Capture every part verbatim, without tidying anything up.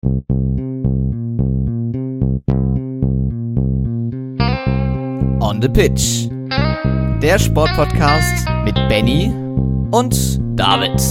On the Pitch, der Sportpodcast mit Benny und David.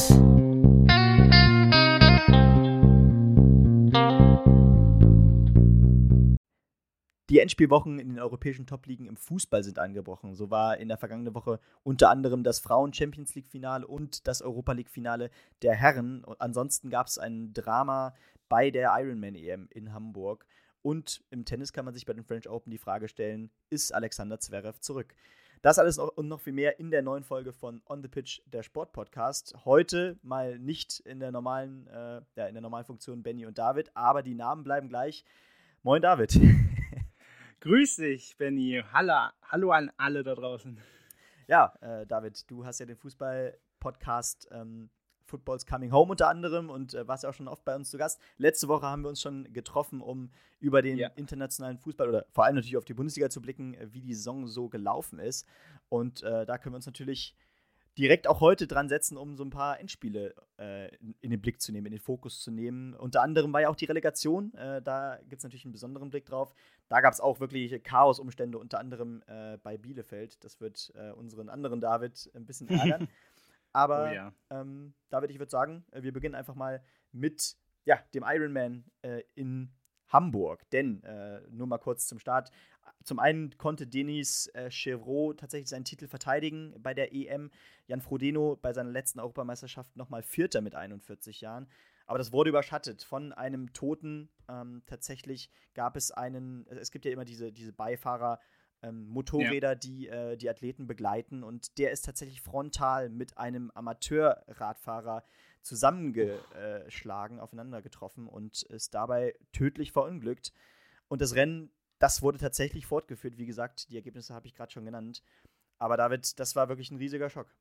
Die Endspielwochen in den europäischen Top-Ligen im Fußball sind angebrochen. So war in der vergangenen Woche unter anderem das Frauen-Champions-League-Finale und das Europa-League-Finale der Herren. Und ansonsten gab es ein Drama bei der Ironman-E M in Hamburg. Und im Tennis kann man sich bei den French Open die Frage stellen, ist Alexander Zverev zurück? Das alles und noch viel mehr in der neuen Folge von On the Pitch, der Sportpodcast. Heute mal nicht in der normalen, äh, ja, in der normalen Funktion Benny und David, aber die Namen bleiben gleich. Moin David. Grüß dich, Benny. Hallo, hallo an alle da draußen. Ja, äh, David, du hast ja den Fußball-Podcast ähm, Football's Coming Home unter anderem und äh, warst ja auch schon oft bei uns zu Gast. Letzte Woche haben wir uns schon getroffen, um über den ja. internationalen Fußball oder vor allem natürlich auf die Bundesliga zu blicken, äh, wie die Saison so gelaufen ist. Und äh, da können wir uns natürlich direkt auch heute dran setzen, um so ein paar Endspiele äh, in, in den Blick zu nehmen, in den Fokus zu nehmen. Unter anderem war ja auch die Relegation, äh, da gibt es natürlich einen besonderen Blick drauf. Da gab es auch wirklich Chaosumstände, unter anderem äh, bei Bielefeld. Das wird äh, unseren anderen David ein bisschen ärgern. Aber oh ja. ähm, David, ich würde sagen, wir beginnen einfach mal mit ja, dem Ironman äh, in Hamburg. Denn, äh, nur mal kurz zum Start, zum einen konnte Denis äh, Chevreau tatsächlich seinen Titel verteidigen bei der E M. Jan Frodeno bei seiner letzten Europameisterschaft nochmal Vierter mit einundvierzig Jahren. Aber das wurde überschattet von einem Toten. Ähm, tatsächlich gab es einen, es gibt ja immer diese, diese Beifahrer, ähm, Motorräder, ja. die äh, die Athleten begleiten. Und der ist tatsächlich frontal mit einem Amateurradfahrer zusammengeschlagen, aufeinander getroffen und ist dabei tödlich verunglückt. Und das Rennen, das wurde tatsächlich fortgeführt. Wie gesagt, die Ergebnisse habe ich gerade schon genannt. Aber David, das war wirklich ein riesiger Schock.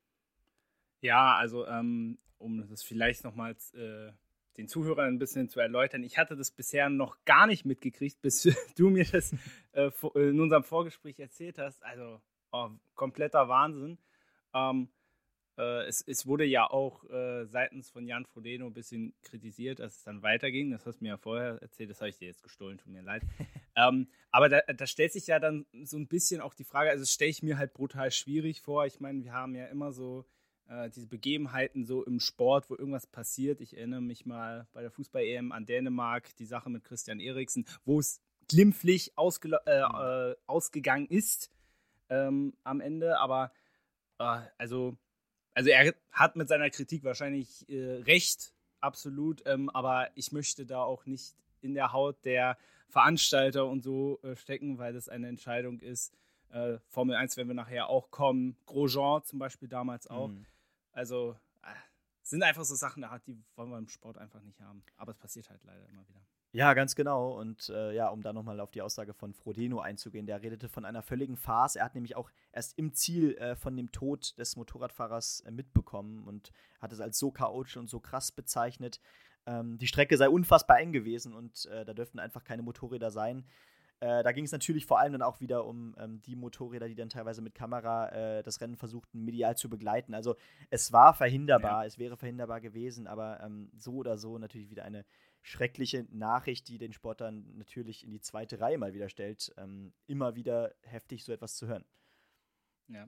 Ja, also ähm, um das vielleicht nochmal äh, den Zuhörern ein bisschen zu erläutern, ich hatte das bisher noch gar nicht mitgekriegt, bis du mir das äh, in unserem Vorgespräch erzählt hast. Also oh, kompletter Wahnsinn. Ähm, äh, es, es wurde ja auch äh, seitens von Jan Frodeno ein bisschen kritisiert, dass es dann weiterging. Das hast du mir ja vorher erzählt, das habe ich dir jetzt gestohlen, tut mir leid. ähm, aber da, da stellt sich ja dann so ein bisschen auch die Frage, also das stelle ich mir halt brutal schwierig vor. Ich meine, wir haben ja immer so diese Begebenheiten so im Sport, wo irgendwas passiert. Ich erinnere mich mal bei der Fußball-E M an Dänemark, die Sache mit Christian Eriksen, wo es glimpflich ausge- äh, äh, ausgegangen ist ähm, am Ende. Aber äh, also, also er hat mit seiner Kritik wahrscheinlich äh, recht, absolut. Ähm, aber ich möchte da auch nicht in der Haut der Veranstalter und so äh, stecken, weil das eine Entscheidung ist. Äh, Formel eins werden wir nachher auch kommen. Grosjean zum Beispiel damals auch. Mhm. Also äh, sind einfach so Sachen, die wollen wir im Sport einfach nicht haben. Aber es passiert halt leider immer wieder. Ja, ganz genau. Und äh, ja, um da nochmal auf die Aussage von Frodeno einzugehen, der redete von einer völligen Farce. Er hat nämlich auch erst im Ziel äh, von dem Tod des Motorradfahrers äh, mitbekommen und hat es als so chaotisch und so krass bezeichnet. Ähm, die Strecke sei unfassbar eng gewesen und äh, da dürften einfach keine Motorräder sein. Äh, da ging es natürlich vor allem dann auch wieder um ähm, die Motorräder, die dann teilweise mit Kamera äh, das Rennen versuchten, medial zu begleiten. Also es war verhinderbar, ja. es wäre verhinderbar gewesen, aber ähm, so oder so natürlich wieder eine schreckliche Nachricht, die den Sport dann natürlich in die zweite Reihe mal wieder stellt, ähm, immer wieder heftig so etwas zu hören. Ja.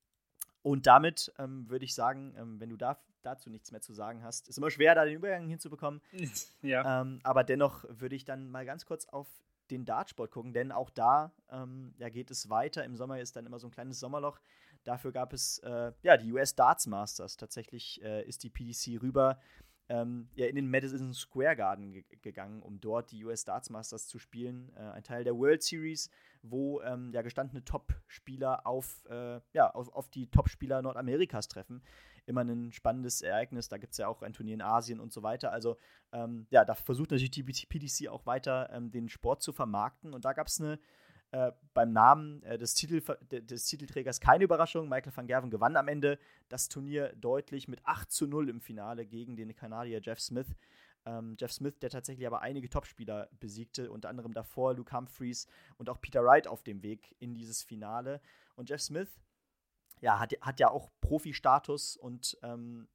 Und damit ähm, würde ich sagen, ähm, wenn du da, dazu nichts mehr zu sagen hast, ist immer schwer, da den Übergang hinzubekommen. Ja. Ähm, aber dennoch würde ich dann mal ganz kurz auf den Dartsport gucken, denn auch da ähm, ja, geht es weiter. Im Sommer ist dann immer so ein kleines Sommerloch. Dafür gab es äh, ja, die U S Darts Masters. Tatsächlich äh, ist die P D C rüber ähm, ja, in den Madison Square Garden ge- gegangen, um dort die U S Darts Masters zu spielen. Äh, ein Teil der World Series, wo ähm, ja, gestandene Top-Spieler auf, äh, ja, auf, auf die Top-Spieler Nordamerikas treffen. Immer ein spannendes Ereignis. Da gibt es ja auch ein Turnier in Asien und so weiter. Also ähm, ja, da versucht natürlich die P D C auch weiter ähm, den Sport zu vermarkten. Und da gab es eine äh, beim Namen äh, des, Titel, des Titelträgers keine Überraschung. Michael van Gerwen gewann am Ende das Turnier deutlich mit acht zu null im Finale gegen den Kanadier Jeff Smith. Ähm, Jeff Smith, der tatsächlich aber einige Topspieler besiegte, unter anderem davor Luke Humphreys und auch Peter Wright auf dem Weg in dieses Finale. Und Jeff Smith ja, hat, hat ja auch Profi-Status und ähm,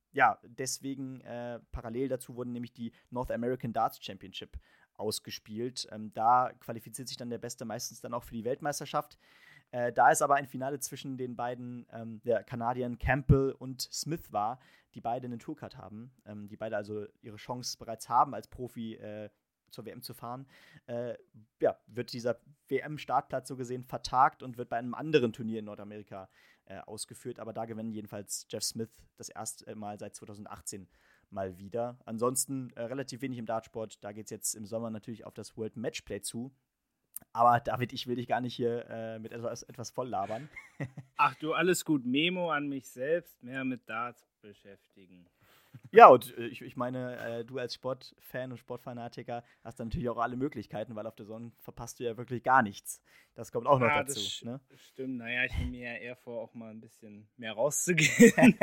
ja, deswegen äh, parallel dazu wurden nämlich die North American Darts Championship ausgespielt. Ähm, da qualifiziert sich dann der Beste meistens dann auch für die Weltmeisterschaft. Äh, da es aber ein Finale zwischen den beiden ähm, der Kanadiern Campbell und Smith war, die beide einen Tourcard haben, ähm, die beide also ihre Chance bereits haben, als Profi äh, zur W M zu fahren, äh, ja, wird dieser W M-Startplatz so gesehen vertagt und wird bei einem anderen Turnier in Nordamerika äh, ausgeführt. Aber da gewinnen jedenfalls Jeff Smith das erste Mal seit zweitausendachtzehn mal wieder. Ansonsten äh, relativ wenig im Dartsport. Da geht es jetzt im Sommer natürlich auf das World Matchplay zu. Aber David, ich will dich gar nicht hier äh, mit etwas, etwas voll labern. Ach du, alles gut. Memo an mich selbst, mehr mit Darts beschäftigen. Ja, und ich, ich meine, äh, du als Sportfan und Sportfanatiker hast dann natürlich auch alle Möglichkeiten, weil auf der Sonne verpasst du ja wirklich gar nichts. Das kommt auch noch ah, dazu. Das ne? stimmt, naja, ich nehme mir ja eher vor, auch mal ein bisschen mehr rauszugehen.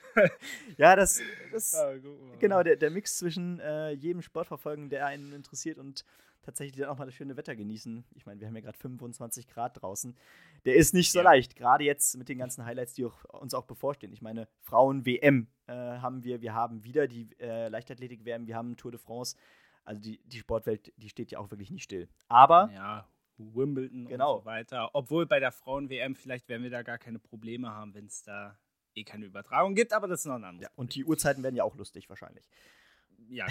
ja, das, das ah, genau, der, der Mix zwischen äh, jedem Sportverfolgen, der einen interessiert und tatsächlich dann auch mal das schöne Wetter genießen. Ich meine, wir haben ja gerade fünfundzwanzig Grad draußen. Der ist nicht so ja. leicht, gerade jetzt mit den ganzen Highlights, die auch, uns auch bevorstehen. Ich meine, Frauen-W M äh, haben wir, wir haben wieder die äh, Leichtathletik-W M, wir haben Tour de France. Also die, die Sportwelt, die steht ja auch wirklich nicht still. Aber ja, Wimbledon genau. und so weiter. Obwohl bei der Frauen-W M vielleicht werden wir da gar keine Probleme haben, wenn es da eh keine Übertragung gibt, aber das ist noch ein anderes. Ja, und die Uhrzeiten werden ja auch lustig wahrscheinlich. Ja,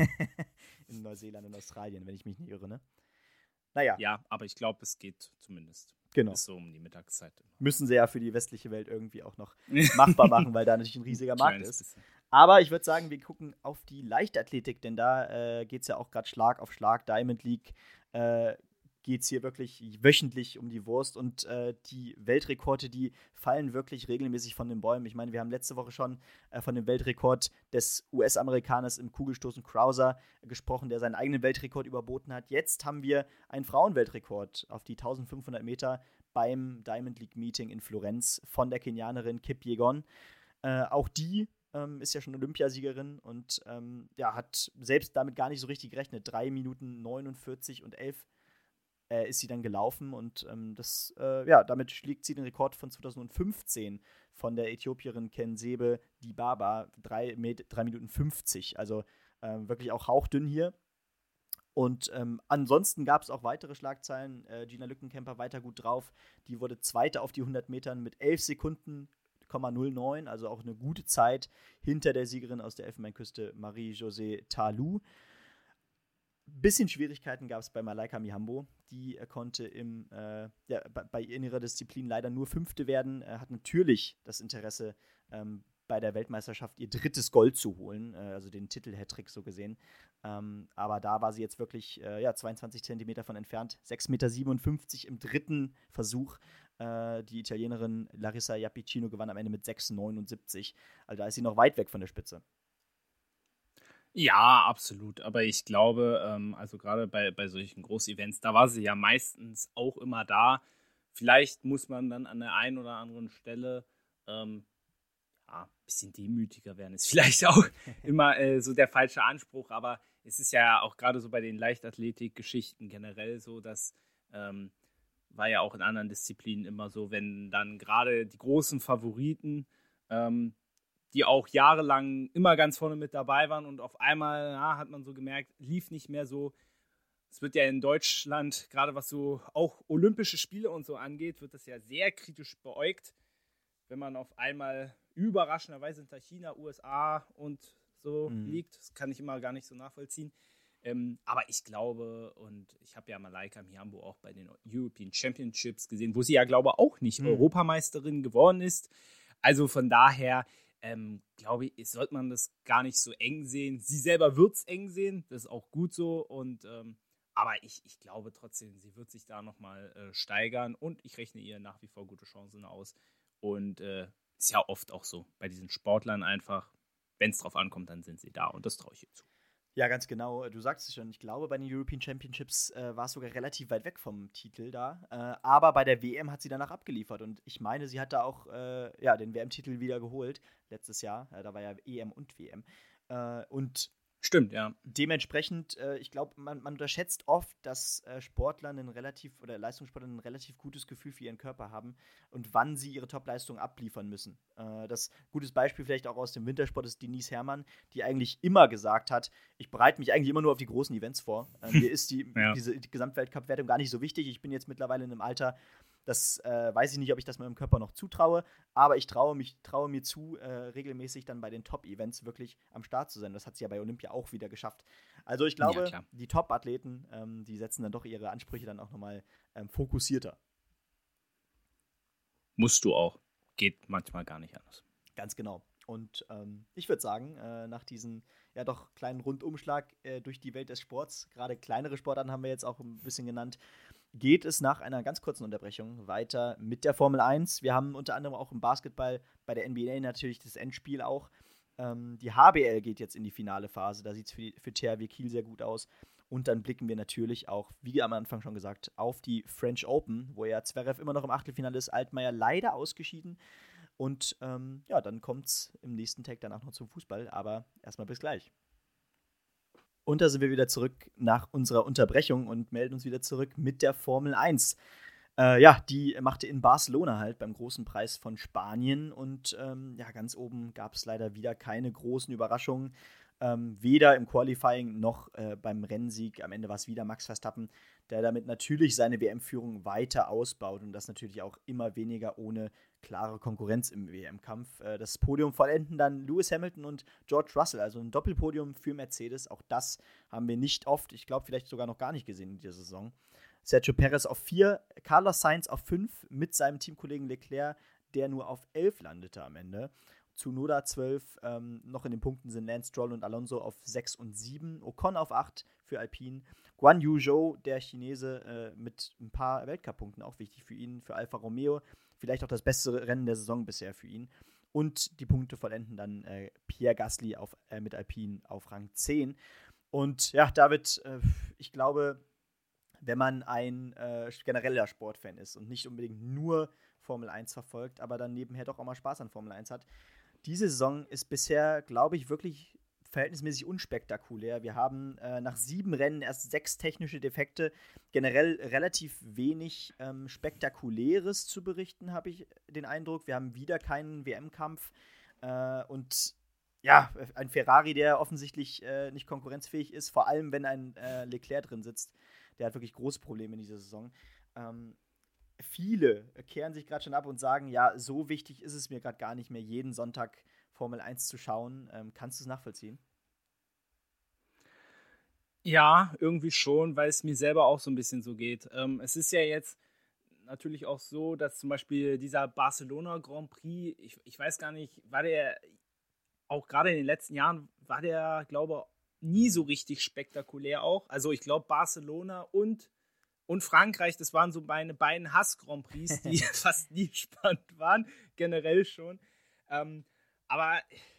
in Neuseeland und Australien, wenn ich mich nicht irre, ne? Naja. Ja, aber ich glaube, es geht zumindest. Genau. Bis so um die Mittagszeit. Müssen sie ja für die westliche Welt irgendwie auch noch machbar machen, weil da natürlich ein riesiger Markt ist. Bisschen. Aber ich würde sagen, wir gucken auf die Leichtathletik, denn da äh, geht es ja auch gerade Schlag auf Schlag. Diamond League äh, geht es hier wirklich wöchentlich um die Wurst und äh, die Weltrekorde, die fallen wirklich regelmäßig von den Bäumen. Ich meine, wir haben letzte Woche schon äh, von dem Weltrekord des U S-Amerikaners im Kugelstoßen Krauser gesprochen, der seinen eigenen Weltrekord überboten hat. Jetzt haben wir einen Frauenweltrekord auf die eintausendfünfhundert Meter beim Diamond League Meeting in Florenz von der Kenianerin Kip Yegon. Äh, auch die ähm, ist ja schon Olympiasiegerin und ähm, ja, hat selbst damit gar nicht so richtig gerechnet. drei Minuten neunundvierzig und elf Äh, ist sie dann gelaufen und ähm, das, äh, ja, damit schlägt sie den Rekord von zweitausendfünfzehn von der Äthiopierin Kensebe Dibaba, drei Minuten fünfzig, also äh, wirklich auch hauchdünn hier. Und ähm, ansonsten gab es auch weitere Schlagzeilen. Äh, Gina Lückenkämper weiter gut drauf, die wurde Zweite auf die hundert Metern mit elf Sekunden null neun, also auch eine gute Zeit hinter der Siegerin aus der Elfenbeinküste Marie-José Talou. Bisschen Schwierigkeiten gab es bei Malaika Mihambo. Die äh, konnte im, äh, ja, bei, bei in ihrer Disziplin leider nur Fünfte werden. Äh, hat natürlich das Interesse, ähm, bei der Weltmeisterschaft ihr drittes Gold zu holen, äh, also den Titel-Hattrick so gesehen. Ähm, aber da war sie jetzt wirklich äh, ja, zweiundzwanzig Zentimeter von entfernt. sechs Komma siebenundfünfzig Meter im dritten Versuch. Äh, die Italienerin Larissa Iappicino gewann am Ende mit sechs Komma neunundsiebzig. Also da ist sie noch weit weg von der Spitze. Ja, absolut. Aber ich glaube, ähm, also gerade bei, bei solchen Großevents, da war sie ja meistens auch immer da. Vielleicht muss man dann an der einen oder anderen Stelle ähm, ja, ein bisschen demütiger werden. Ist vielleicht auch immer äh, so der falsche Anspruch. Aber es ist ja auch gerade so bei den Leichtathletik-Geschichten generell so, dass ähm, war ja auch in anderen Disziplinen immer so, wenn dann gerade die großen Favoriten ähm, die auch jahrelang immer ganz vorne mit dabei waren und auf einmal ja, hat man so gemerkt, lief nicht mehr so. Es wird ja in Deutschland, gerade was so auch Olympische Spiele und so angeht, wird das ja sehr kritisch beäugt, wenn man auf einmal überraschenderweise hinter China, U S A und so mhm. liegt. Das kann ich immer gar nicht so nachvollziehen. Ähm, aber ich glaube, und ich habe ja Malaika Mihambo auch bei den European Championships gesehen, wo sie ja, glaube ich, auch nicht mhm. Europameisterin geworden ist. Also von daher Ähm, glaube ich, sollte man das gar nicht so eng sehen. Sie selber wird es eng sehen, das ist auch gut so. Und ähm, aber ich, ich glaube trotzdem, sie wird sich da nochmal äh, steigern und ich rechne ihr nach wie vor gute Chancen aus. Und äh, ist ja oft auch so bei diesen Sportlern einfach, wenn es drauf ankommt, dann sind sie da und das traue ich ihr zu. Ja, ganz genau. Du sagst es schon. Ich glaube, bei den European Championships äh, war es sogar relativ weit weg vom Titel da. Äh, aber bei der W M hat sie danach abgeliefert. Und ich meine, sie hat da auch äh, ja, den W M-Titel wieder geholt letztes Jahr. Äh, da war ja E M und W M. Äh, und Stimmt, ja. Dementsprechend, äh, ich glaube, man, man unterschätzt oft, dass äh, Sportler ein relativ, oder Leistungssportler ein relativ gutes Gefühl für ihren Körper haben und wann sie ihre Top-Leistung abliefern müssen. Äh, das gutes Beispiel vielleicht auch aus dem Wintersport ist Denise Herrmann, die eigentlich immer gesagt hat, ich bereite mich eigentlich immer nur auf die großen Events vor. Äh, mir ist die, ja. diese die Gesamtweltcup-Wertung gar nicht so wichtig. Ich bin jetzt mittlerweile in einem Alter, das äh, weiß ich nicht, ob ich das meinem Körper noch zutraue, aber ich traue, mich, traue mir zu, äh, regelmäßig dann bei den Top-Events wirklich am Start zu sein. Das hat sie ja bei Olympia auch wieder geschafft. Also ich glaube, ja, die Top-Athleten, ähm, die setzen dann doch ihre Ansprüche dann auch nochmal ähm, fokussierter. Musst du auch. Geht manchmal gar nicht anders. Ganz genau. Und ähm, ich würde sagen, äh, nach diesem ja doch kleinen Rundumschlag äh, durch die Welt des Sports, gerade kleinere Sportarten haben wir jetzt auch ein bisschen genannt, geht es nach einer ganz kurzen Unterbrechung weiter mit der Formel eins. Wir haben unter anderem auch im Basketball bei der N B A natürlich das Endspiel auch. Ähm, die H B L geht jetzt in die finale Phase. Da sieht es für, für T H W Kiel sehr gut aus. Und dann blicken wir natürlich auch, wie am Anfang schon gesagt, auf die French Open, wo ja Zverev immer noch im Achtelfinale ist, Altmaier leider ausgeschieden. Und ähm, ja, dann kommt es im nächsten Tag danach noch zum Fußball. Aber erstmal bis gleich. Und da sind wir wieder zurück nach unserer Unterbrechung und melden uns wieder zurück mit der Formel eins. Äh, ja, die machte in Barcelona halt beim großen Preis von Spanien. Und ähm, ja, ganz oben gab es leider wieder keine großen Überraschungen. Ähm, weder im Qualifying noch äh, beim Rennsieg. Am Ende war es wieder Max Verstappen, der damit natürlich seine W M-Führung weiter ausbaut. Und das natürlich auch immer weniger ohne klare Konkurrenz im W M-Kampf. Äh, das Podium vollenden dann Lewis Hamilton und George Russell, also ein Doppelpodium für Mercedes. Auch das haben wir nicht oft, ich glaube vielleicht sogar noch gar nicht gesehen in dieser Saison. Sergio Perez auf vier, Carlos Sainz auf fünf mit seinem Teamkollegen Leclerc, der nur auf elf landete am Ende. Tsunoda zwölf, ähm, noch in den Punkten sind Lance Stroll und Alonso auf sechs und sieben, Ocon auf acht für Alpine, Guan Yu Zhou, der Chinese, äh, mit ein paar Weltcup-Punkten, auch wichtig für ihn, für Alfa Romeo, vielleicht auch das beste Rennen der Saison bisher für ihn. Und die Punkte vollenden dann äh, Pierre Gasly auf, äh, mit Alpine auf Rang zehn. Und ja, David, äh, ich glaube, wenn man ein äh, genereller Sportfan ist und nicht unbedingt nur Formel eins verfolgt, aber dann nebenher doch auch mal Spaß an Formel eins hat, diese Saison ist bisher, glaube ich, wirklich verhältnismäßig unspektakulär. Wir haben äh, nach sieben Rennen erst sechs technische Defekte. Generell relativ wenig ähm, Spektakuläres zu berichten, habe ich den Eindruck. Wir haben wieder keinen W M-Kampf. Äh, und ja, ein Ferrari, der offensichtlich äh, nicht konkurrenzfähig ist, vor allem wenn ein äh, Leclerc drin sitzt. Der hat wirklich große Probleme in dieser Saison. Ähm, Viele kehren sich gerade schon ab und sagen, ja, so wichtig ist es mir gerade gar nicht mehr, jeden Sonntag Formel eins zu schauen. Ähm, kannst du es nachvollziehen? Ja, irgendwie schon, weil es mir selber auch so ein bisschen so geht. Ähm, es ist ja jetzt natürlich auch so, dass zum Beispiel dieser Barcelona Grand Prix, ich, ich weiß gar nicht, war der auch gerade in den letzten Jahren, war der, glaube ich, nie so richtig spektakulär auch. Also ich glaube, Barcelona und Und Frankreich, das waren so meine beiden Hass-Grand Prix, die fast nie spannend waren, generell schon. Ähm, aber,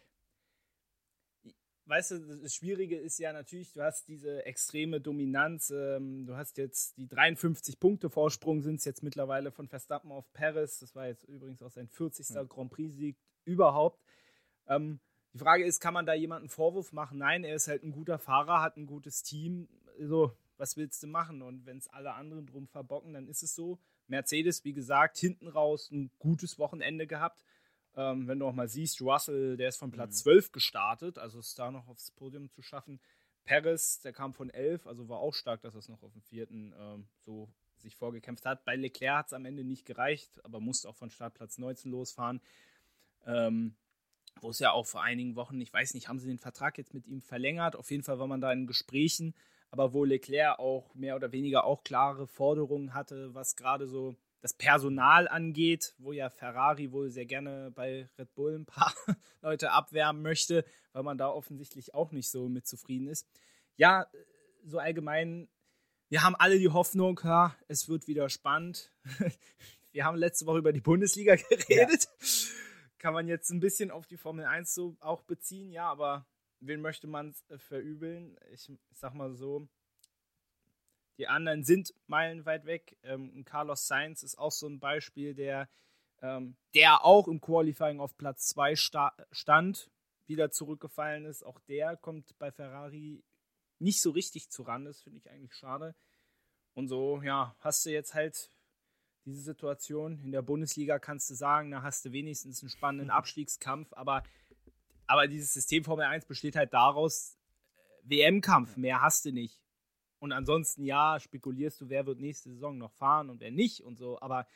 weißt du, das Schwierige ist ja natürlich, du hast diese extreme Dominanz. Ähm, du hast jetzt die dreiundfünfzig Punkte Vorsprung, sind es jetzt mittlerweile von Verstappen auf Perez. Das war jetzt übrigens auch sein vierzigster Mhm. Grand Prix-Sieg überhaupt. Ähm, die Frage ist, kann man da jemanden Vorwurf machen? Nein, er ist halt ein guter Fahrer, hat ein gutes Team. So, was willst du machen? Und wenn es alle anderen drum verbocken, dann ist es so. Mercedes, wie gesagt, hinten raus ein gutes Wochenende gehabt. Ähm, wenn du auch mal siehst, Russell, der ist von Platz mhm. zwölf gestartet, also es da noch aufs Podium zu schaffen. Perez, der kam von elf, also war auch stark, dass er es noch auf dem vierten ähm, so sich vorgekämpft hat. Bei Leclerc hat es am Ende nicht gereicht, aber musste auch von Startplatz neunzehn losfahren. Ähm, wo es ja auch vor einigen Wochen, ich weiß nicht, haben sie den Vertrag jetzt mit ihm verlängert? Auf jeden Fall war man da in Gesprächen, aber wo Leclerc auch mehr oder weniger auch klare Forderungen hatte, was gerade so das Personal angeht, wo ja Ferrari wohl sehr gerne bei Red Bull ein paar Leute abwärmen möchte, weil man da offensichtlich auch nicht so mit zufrieden ist. Ja, so allgemein, wir haben alle die Hoffnung, ja, es wird wieder spannend. Wir haben letzte Woche über die Bundesliga geredet. Ja. Kann man jetzt ein bisschen auf die Formel eins so auch beziehen, ja, aber wen möchte man verübeln? Ich sag mal so, die anderen sind meilenweit weg. Ähm, Carlos Sainz ist auch so ein Beispiel, der, ähm, der auch im Qualifying auf Platz zwei sta- stand, wieder zurückgefallen ist. Auch der kommt bei Ferrari nicht so richtig zuran. Das finde ich eigentlich schade. Und so, ja, hast du jetzt halt diese Situation. In der Bundesliga kannst du sagen, da hast du wenigstens einen spannenden Abstiegskampf. Aber, aber dieses System Formel eins besteht halt daraus, W M-Kampf, mehr hast du nicht. Und ansonsten, ja, spekulierst du, wer wird nächste Saison noch fahren und wer nicht und so. Aber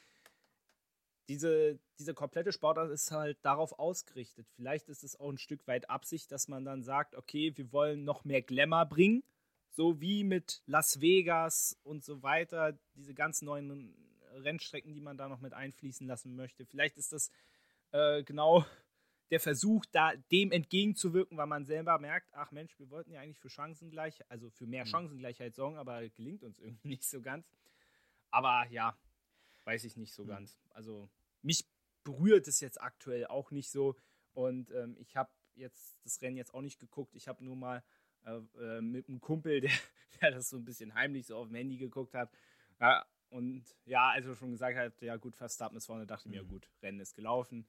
diese, diese komplette Sportart ist halt darauf ausgerichtet. Vielleicht ist es auch ein Stück weit Absicht, dass man dann sagt, okay, wir wollen noch mehr Glamour bringen, so wie mit Las Vegas und so weiter, diese ganz neuen Rennstrecken, die man da noch mit einfließen lassen möchte. Vielleicht ist das äh, genau der Versuch, da dem entgegenzuwirken, weil man selber merkt, ach Mensch, wir wollten ja eigentlich für Chancengleich, also für mehr Chancengleichheit sorgen, aber gelingt uns irgendwie nicht so ganz. Aber ja, weiß ich nicht so mhm. ganz. Also mich berührt es jetzt aktuell auch nicht so und ähm, ich habe jetzt das Rennen jetzt auch nicht geguckt. Ich habe nur mal äh, mit einem Kumpel, der, der das so ein bisschen heimlich so auf dem Handy geguckt hat. Ja, und ja, als er schon gesagt hat, ja gut, Verstappen ist vorne, dachte ich mir, mhm. gut, Rennen ist gelaufen.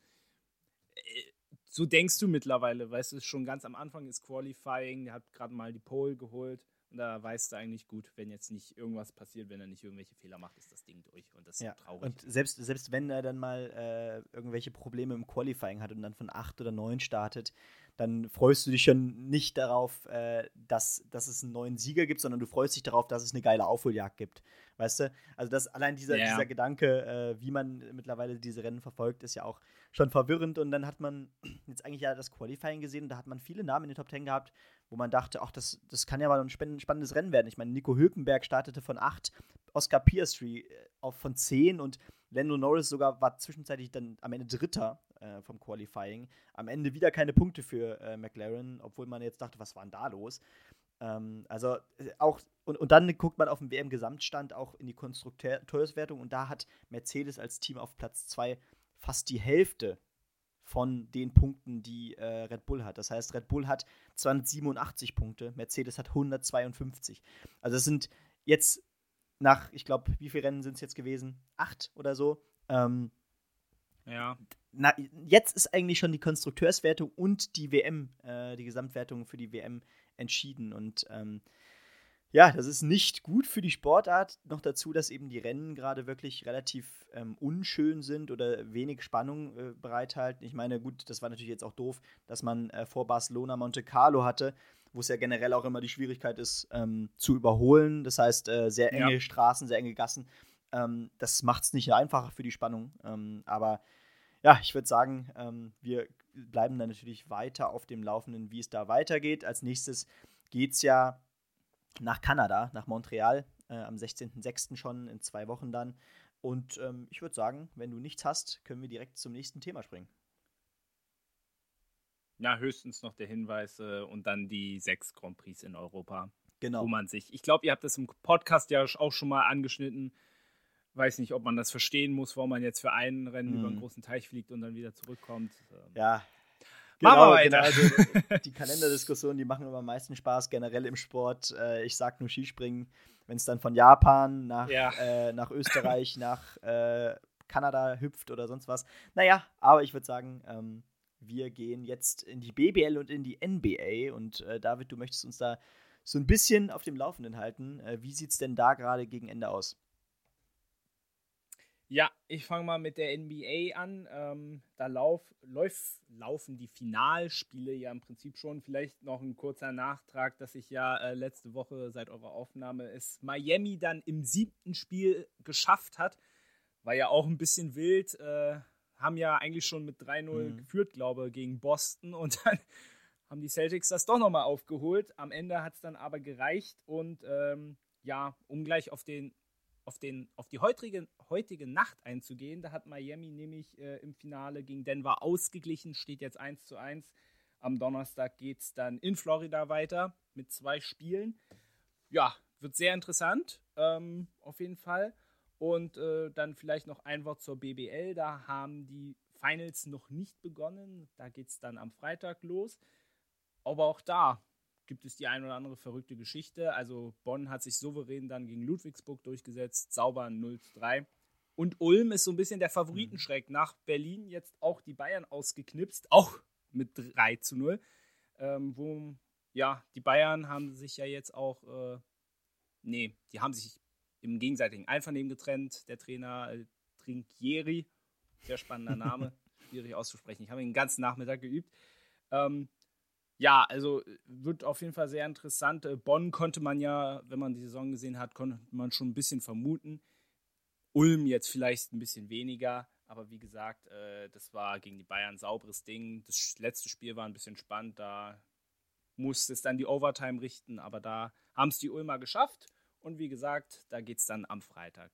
So denkst du mittlerweile, weißt du, schon ganz am Anfang ist Qualifying, der hat gerade mal die Pole geholt und da weißt du eigentlich gut, wenn jetzt nicht irgendwas passiert, wenn er nicht irgendwelche Fehler macht, ist das Ding durch und das ist ja. traurig. Und selbst, selbst wenn er dann mal äh, irgendwelche Probleme im Qualifying hat und dann von acht oder neun startet, dann freust du dich schon nicht darauf, äh, dass, dass es einen neuen Sieger gibt, sondern du freust dich darauf, dass es eine geile Aufholjagd gibt. Weißt du? Also das, allein dieser, ja. dieser Gedanke, äh, wie man mittlerweile diese Rennen verfolgt, ist ja auch schon verwirrend. Und dann hat man jetzt eigentlich ja das Qualifying gesehen und da hat man viele Namen in den Top Ten gehabt, wo man dachte, ach, das, das kann ja mal ein spannendes Rennen werden. Ich meine, Nico Hülkenberg startete von acht, Oscar Piastri auf von zehn und Lando Norris sogar war zwischenzeitlich dann am Ende Dritter äh, vom Qualifying. Am Ende wieder keine Punkte für äh, McLaren, obwohl man jetzt dachte, was war denn da los? Ähm, also äh, auch, und, und dann guckt man auf den W M-Gesamtstand auch in die Konstrukteurswertung und da hat Mercedes als Team auf Platz zwei fast die Hälfte von den Punkten, die äh, Red Bull hat. Das heißt, Red Bull hat zweihundertsiebenundachtzig Punkte, Mercedes hat hundertzweiundfünfzig. Also es sind jetzt nach, ich glaube, wie viele Rennen sind es jetzt gewesen? Acht oder so. Ähm, ja. Na, jetzt ist eigentlich schon die Konstrukteurswertung und die W M, äh, die Gesamtwertung für die W M entschieden. Und ähm, ja, das ist nicht gut für die Sportart. Noch dazu, dass eben die Rennen gerade wirklich relativ ähm, unschön sind oder wenig Spannung äh, bereithalten. Ich meine, gut, das war natürlich jetzt auch doof, dass man äh, vor Barcelona Monte Carlo hatte, wo es ja generell auch immer die Schwierigkeit ist, ähm, zu überholen. Das heißt, äh, sehr enge ja. Straßen, sehr enge Gassen. Ähm, das macht es nicht einfacher für die Spannung. Ähm, aber ja, ich würde sagen, ähm, wir bleiben dann natürlich weiter auf dem Laufenden, wie es da weitergeht. Als nächstes geht es ja nach Kanada, nach Montreal, äh, am sechzehnten sechsten schon, in zwei Wochen dann. Und ähm, ich würde sagen, wenn du nichts hast, können wir direkt zum nächsten Thema springen. Ja, höchstens noch der Hinweis äh, und dann die sechs Grand Prix in Europa. Genau. Wo man sich, ich glaube, ihr habt das im Podcast ja auch schon mal angeschnitten. Weiß nicht, ob man das verstehen muss, warum man jetzt für einen Rennen mm. über einen großen Teich fliegt und dann wieder zurückkommt. Ähm, ja, Genau, genau, weiter. genau also die Kalenderdiskussionen, die machen immer am meisten Spaß, generell im Sport. Äh, ich sag nur Skispringen, wenn es dann von Japan nach, ja. äh, nach Österreich, nach äh, Kanada hüpft oder sonst was. Naja, aber ich würde sagen, ähm, wir gehen jetzt in die B B L und in die N B A. Und äh, David, du möchtest uns da so ein bisschen auf dem Laufenden halten. Äh, wie sieht es denn da gerade gegen Ende aus? Ja, ich fange mal mit der N B A an. Ähm, da lauf, lauf, laufen die Finalspiele ja im Prinzip schon. Vielleicht noch ein kurzer Nachtrag, dass ich ja äh, letzte Woche seit eurer Aufnahme es Miami dann im siebten Spiel geschafft hat. War ja auch ein bisschen wild. Äh, haben ja eigentlich schon mit drei null mhm. geführt, glaube ich, gegen Boston. Und dann haben die Celtics das doch nochmal aufgeholt. Am Ende hat es dann aber gereicht. Und ähm, ja, um gleich auf den Auf, den, auf die heutige, heutige Nacht einzugehen. Da hat Miami nämlich äh, im Finale gegen Denver ausgeglichen, steht jetzt eins zu eins. Am Donnerstag geht es dann in Florida weiter mit zwei Spielen. Ja, wird sehr interessant, ähm, auf jeden Fall. Und äh, dann vielleicht noch ein Wort zur B B L. Da haben die Finals noch nicht begonnen. Da geht es dann am Freitag los. Aber auch da gibt es die ein oder andere verrückte Geschichte. Also Bonn hat sich souverän dann gegen Ludwigsburg durchgesetzt, sauber null zu drei. Und Ulm ist so ein bisschen der Favoritenschreck. Nach Berlin jetzt auch die Bayern ausgeknipst. Auch mit drei zu null. Ähm, wo, ja, die Bayern haben sich ja jetzt auch, äh, nee, die haben sich im gegenseitigen Einvernehmen getrennt. Der Trainer äh, Trinchieri, sehr spannender Name, schwierig auszusprechen. Ich habe ihn den ganzen Nachmittag geübt. Ähm, ja, also wird auf jeden Fall sehr interessant. Bonn konnte man ja, wenn man die Saison gesehen hat, konnte man schon ein bisschen vermuten. Ulm jetzt vielleicht ein bisschen weniger, aber wie gesagt, äh, das war gegen die Bayern ein sauberes Ding. Das letzte Spiel war ein bisschen spannend, da musste es dann die Overtime richten, aber da haben es die Ulmer geschafft. Und wie gesagt, da geht es dann am Freitag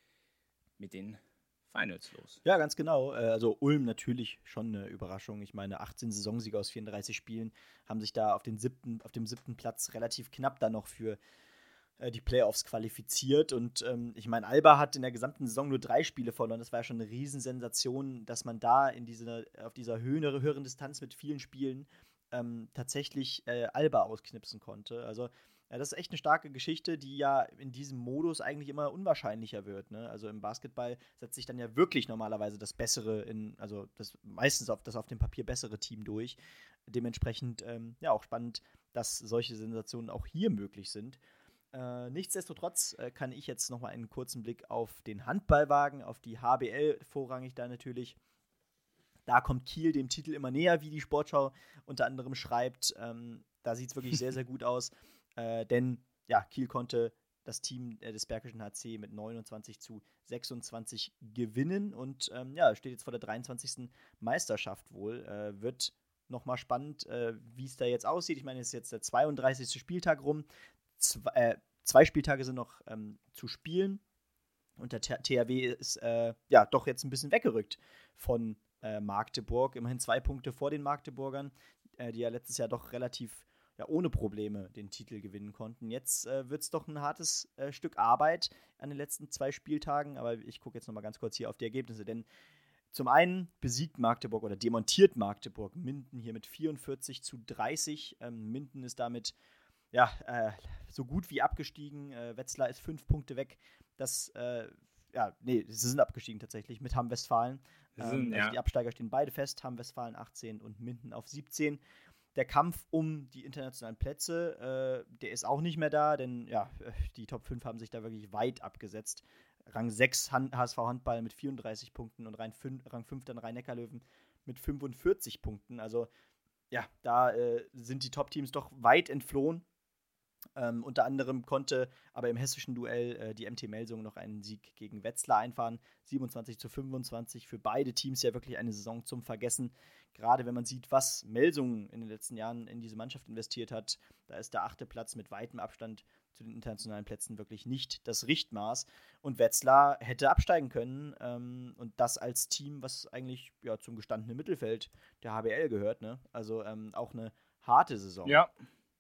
mit den Finals los. Ja, ganz genau. Also Ulm natürlich schon eine Überraschung. Ich meine, achtzehn Saisonsiege aus vierunddreißig Spielen haben sich da auf, den siebten, auf dem siebten Platz relativ knapp dann noch für äh, die Playoffs qualifiziert. Und ähm, ich meine, Alba hat in der gesamten Saison nur drei Spiele verloren. Das war ja schon eine Riesensensation, dass man da in diese, auf dieser höheren, höheren Distanz mit vielen Spielen ähm, tatsächlich äh, Alba ausknipsen konnte. Also ja, das ist echt eine starke Geschichte, die ja in diesem Modus eigentlich immer unwahrscheinlicher wird. Ne? Also im Basketball setzt sich dann ja wirklich normalerweise das bessere, in, also das meistens auf das auf dem Papier bessere Team durch. Dementsprechend ähm, ja auch spannend, dass solche Sensationen auch hier möglich sind. Äh, nichtsdestotrotz äh, kann ich jetzt nochmal einen kurzen Blick auf den Handball wagen, auf die H B L vorrangig da natürlich. Da kommt Kiel dem Titel immer näher, wie die Sportschau unter anderem schreibt. Ähm, da sieht es wirklich sehr, sehr gut aus. Äh, denn ja, Kiel konnte das Team äh, des Bergischen H C mit neunundzwanzig zu sechsundzwanzig gewinnen und ähm, ja, steht jetzt vor der dreiundzwanzigsten Meisterschaft wohl. Äh, wird nochmal spannend, äh, wie es da jetzt aussieht. Ich meine, es ist jetzt der zweiunddreißigste Spieltag rum. Zwei, äh, zwei Spieltage sind noch ähm, zu spielen und der T H W ist äh, ja doch jetzt ein bisschen weggerückt von äh, Magdeburg. Immerhin zwei Punkte vor den Magdeburgern, äh, die ja letztes Jahr doch relativ ja, ohne Probleme den Titel gewinnen konnten. Jetzt äh, wird es doch ein hartes äh, Stück Arbeit an den letzten zwei Spieltagen, aber ich gucke jetzt nochmal ganz kurz hier auf die Ergebnisse, denn zum einen besiegt Magdeburg oder demontiert Magdeburg Minden hier mit vierundvierzig zu dreißig. Ähm, Minden ist damit ja, äh, so gut wie abgestiegen. Äh, Wetzlar ist fünf Punkte weg. Das, äh, ja, nee, sie sind abgestiegen tatsächlich mit Hamm-Westfalen. Ähm, sind, ja. Also die Absteiger stehen beide fest, Hamm-Westfalen achtzehn und Minden auf siebzehn. Der Kampf um die internationalen Plätze, äh, der ist auch nicht mehr da, denn ja, die Top fünf haben sich da wirklich weit abgesetzt. Rang sechs Han- H S V Handball mit vierunddreißig Punkten und Rang fünf dann Rhein-Neckar-Löwen mit fünfundvierzig Punkten. Also ja, da äh, sind die Top-Teams doch weit entflohen. Ähm, unter anderem konnte aber im hessischen Duell äh, die M T Melsungen noch einen Sieg gegen Wetzlar einfahren. siebenundzwanzig zu fünfundzwanzig. Für beide Teams ja wirklich eine Saison zum Vergessen. Gerade wenn man sieht, was Melsungen in den letzten Jahren in diese Mannschaft investiert hat, da ist der achte Platz mit weitem Abstand zu den internationalen Plätzen wirklich nicht das Richtmaß. Und Wetzlar hätte absteigen können. Ähm, und das als Team, was eigentlich ja, zum gestandenen Mittelfeld der H B L gehört. Ne? Also ähm, auch eine harte Saison. Ja.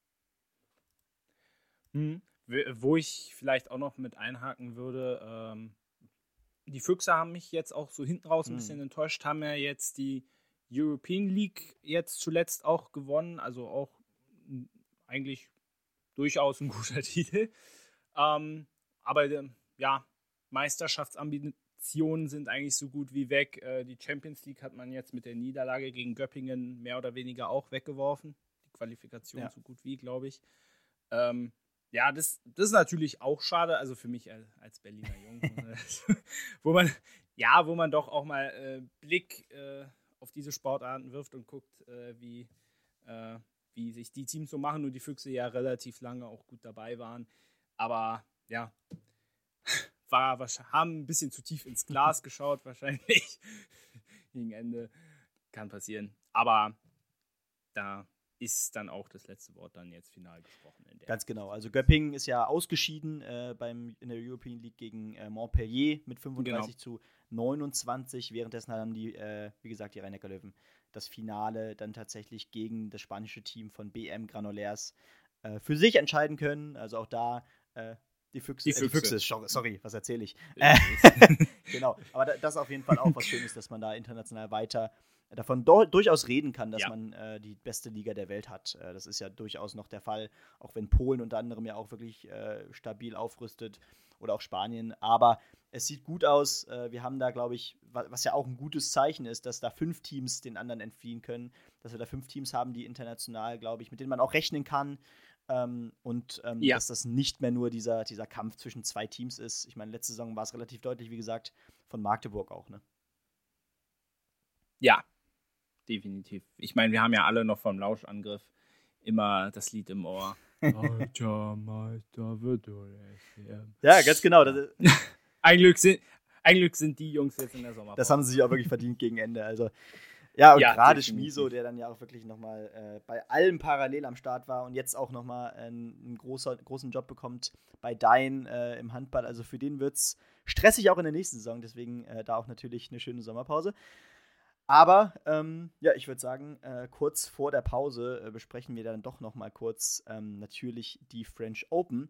Hm. Wo ich vielleicht auch noch mit einhaken würde, ähm, die Füchse haben mich jetzt auch so hinten raus ein hm. bisschen enttäuscht, haben ja jetzt die European League jetzt zuletzt auch gewonnen, also auch m, eigentlich durchaus ein guter Titel. Ähm, aber äh, ja, Meisterschaftsambitionen sind eigentlich so gut wie weg. Äh, die Champions League hat man jetzt mit der Niederlage gegen Göppingen mehr oder weniger auch weggeworfen. Die Qualifikation ja. so gut wie, glaube ich. Ähm, Ja, das, das ist natürlich auch schade, also für mich als Berliner Jung, wo man, ja, wo man doch auch mal äh, Blick äh, auf diese Sportarten wirft und guckt, äh, wie, äh, wie sich die Teams so machen und die Füchse ja relativ lange auch gut dabei waren. Aber ja, war, haben ein bisschen zu tief ins Glas geschaut wahrscheinlich. Gegen Ende kann passieren. Aber da ist dann auch das letzte Wort dann jetzt final gesprochen. In der Ganz genau. Also Göppingen ist ja ausgeschieden äh, beim, in der European League gegen äh, Montpellier mit fünfunddreißig genau. zu neunundzwanzig. Währenddessen haben die, äh, wie gesagt, die Rhein-Neckar-Löwen das Finale dann tatsächlich gegen das spanische Team von B M Granollers äh, für sich entscheiden können. Also auch da äh, die Füchse. Die Füchse. Äh, die Füchse, sorry, was erzähle ich? Äh, genau. Aber da, das ist auf jeden Fall auch was Schönes, dass man da international weiter davon do- durchaus reden kann, dass ja. man äh, die beste Liga der Welt hat. Äh, das ist ja durchaus noch der Fall, auch wenn Polen unter anderem ja auch wirklich äh, stabil aufrüstet oder auch Spanien. Aber es sieht gut aus. Äh, wir haben da, glaube ich, wa- was ja auch ein gutes Zeichen ist, dass da fünf Teams den anderen entfliehen können. dass wir da fünf Teams haben, die international, glaube ich, mit denen man auch rechnen kann. Ähm, und ähm, ja. dass das nicht mehr nur dieser, dieser Kampf zwischen zwei Teams ist. Ich meine, letzte Saison war es relativ deutlich, wie gesagt, von Magdeburg auch, ne? Ja, definitiv. Ich meine, wir haben ja alle noch vom Lauschangriff immer das Lied im Ohr. Deutscher Meister wird Ja, ganz genau. Das ist ein, Glück sind, ein Glück sind die Jungs jetzt in der Sommerpause. Das haben sie sich auch wirklich verdient gegen Ende. Also, ja, und Ja, gerade definitiv. Schmiso, der dann ja auch wirklich nochmal äh, bei allem parallel am Start war und jetzt auch nochmal einen, einen großer, großen Job bekommt bei Dein äh, im Handball. Also für den wird es stressig auch in der nächsten Saison. Deswegen äh, da auch natürlich eine schöne Sommerpause. Aber, ähm, ja, ich würde sagen, äh, kurz vor der Pause äh, besprechen wir dann doch noch mal kurz ähm, natürlich die French Open.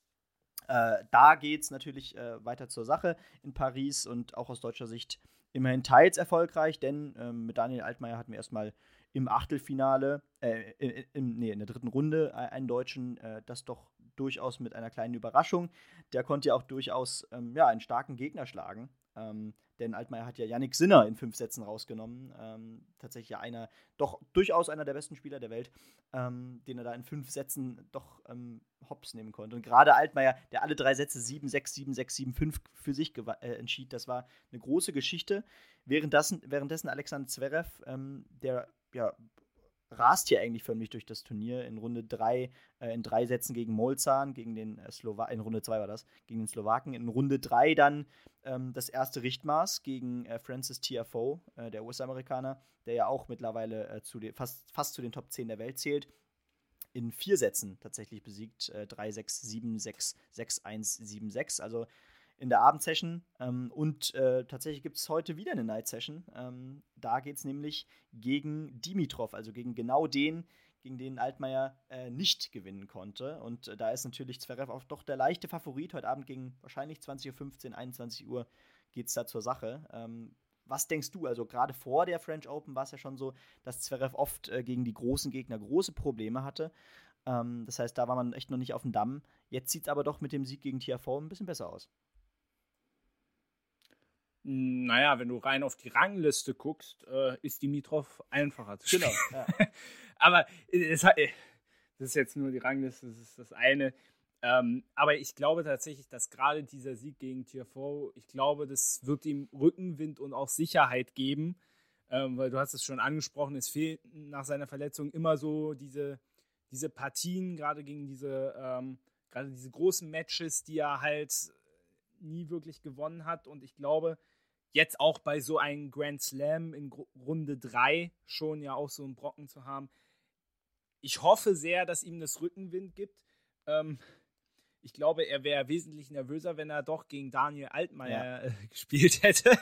Äh, da geht es natürlich äh, weiter zur Sache in Paris und auch aus deutscher Sicht immerhin teils erfolgreich, denn ähm, mit Daniel Altmaier hatten wir erstmal im Achtelfinale, äh, in, in, nee, in der dritten Runde äh, einen Deutschen, äh, das doch durchaus mit einer kleinen Überraschung. Der konnte ja auch durchaus ähm, ja, einen starken Gegner schlagen. Ähm, denn Altmaier hat ja Yannick Sinner in fünf Sätzen rausgenommen. Ähm, tatsächlich ja einer, doch durchaus einer der besten Spieler der Welt, ähm, den er da in fünf Sätzen doch ähm, hops nehmen konnte. Und gerade Altmaier, der alle drei Sätze sieben sechs, sieben sechs, sieben fünf für sich äh, entschied, das war eine große Geschichte. Währenddessen, währenddessen Alexander Zverev, ähm, der ja rast hier eigentlich förmlich durch das Turnier in Runde drei, äh, in drei Sätzen gegen Molzan, gegen den äh, Slowaken, in Runde zwei war das, gegen den Slowaken. In Runde drei dann ähm, das erste Richtmaß gegen äh, Francis Tiafoe, äh, der U S-Amerikaner, der ja auch mittlerweile äh, zu den, fast, fast zu den Top zehn der Welt zählt. In vier Sätzen tatsächlich besiegt, äh, drei sechs, sieben sechs, sechs eins, sieben sechs, also in der Abendsession. Ähm, und äh, tatsächlich gibt es heute wieder eine Night-Session. Ähm, da geht es nämlich gegen Dimitrov, also gegen genau den, gegen den Altmaier äh, nicht gewinnen konnte. Und äh, da ist natürlich Zverev auch doch der leichte Favorit. Heute Abend gegen wahrscheinlich zwanzig Uhr fünfzehn, einundzwanzig Uhr geht es da zur Sache. Ähm, was denkst du? Also gerade vor der French Open war es ja schon so, dass Zverev oft äh, gegen die großen Gegner große Probleme hatte. Ähm, das heißt, da war man echt noch nicht auf dem Damm. Jetzt sieht es aber doch mit dem Sieg gegen Tiafoe ein bisschen besser aus. Naja, wenn du rein auf die Rangliste guckst, äh, ist Dimitrov einfacher zu Genau, spielen. ja. Aber es, das ist jetzt nur die Rangliste, das ist das eine. Ähm, aber ich glaube tatsächlich, dass gerade dieser Sieg gegen Tiafoe, ich glaube, das wird ihm Rückenwind und auch Sicherheit geben, ähm, weil du hast es schon angesprochen, es fehlten nach seiner Verletzung immer so diese, diese Partien, gerade gegen diese, ähm, gerade diese großen Matches, die er halt nie wirklich gewonnen hat. Und ich glaube, jetzt auch bei so einem Grand Slam in Runde drei schon ja auch so einen Brocken zu haben. Ich hoffe sehr, dass ihm das Rückenwind gibt. Ähm, ich glaube, er wäre wesentlich nervöser, wenn er doch gegen Daniel Altmaier ja. äh, gespielt hätte.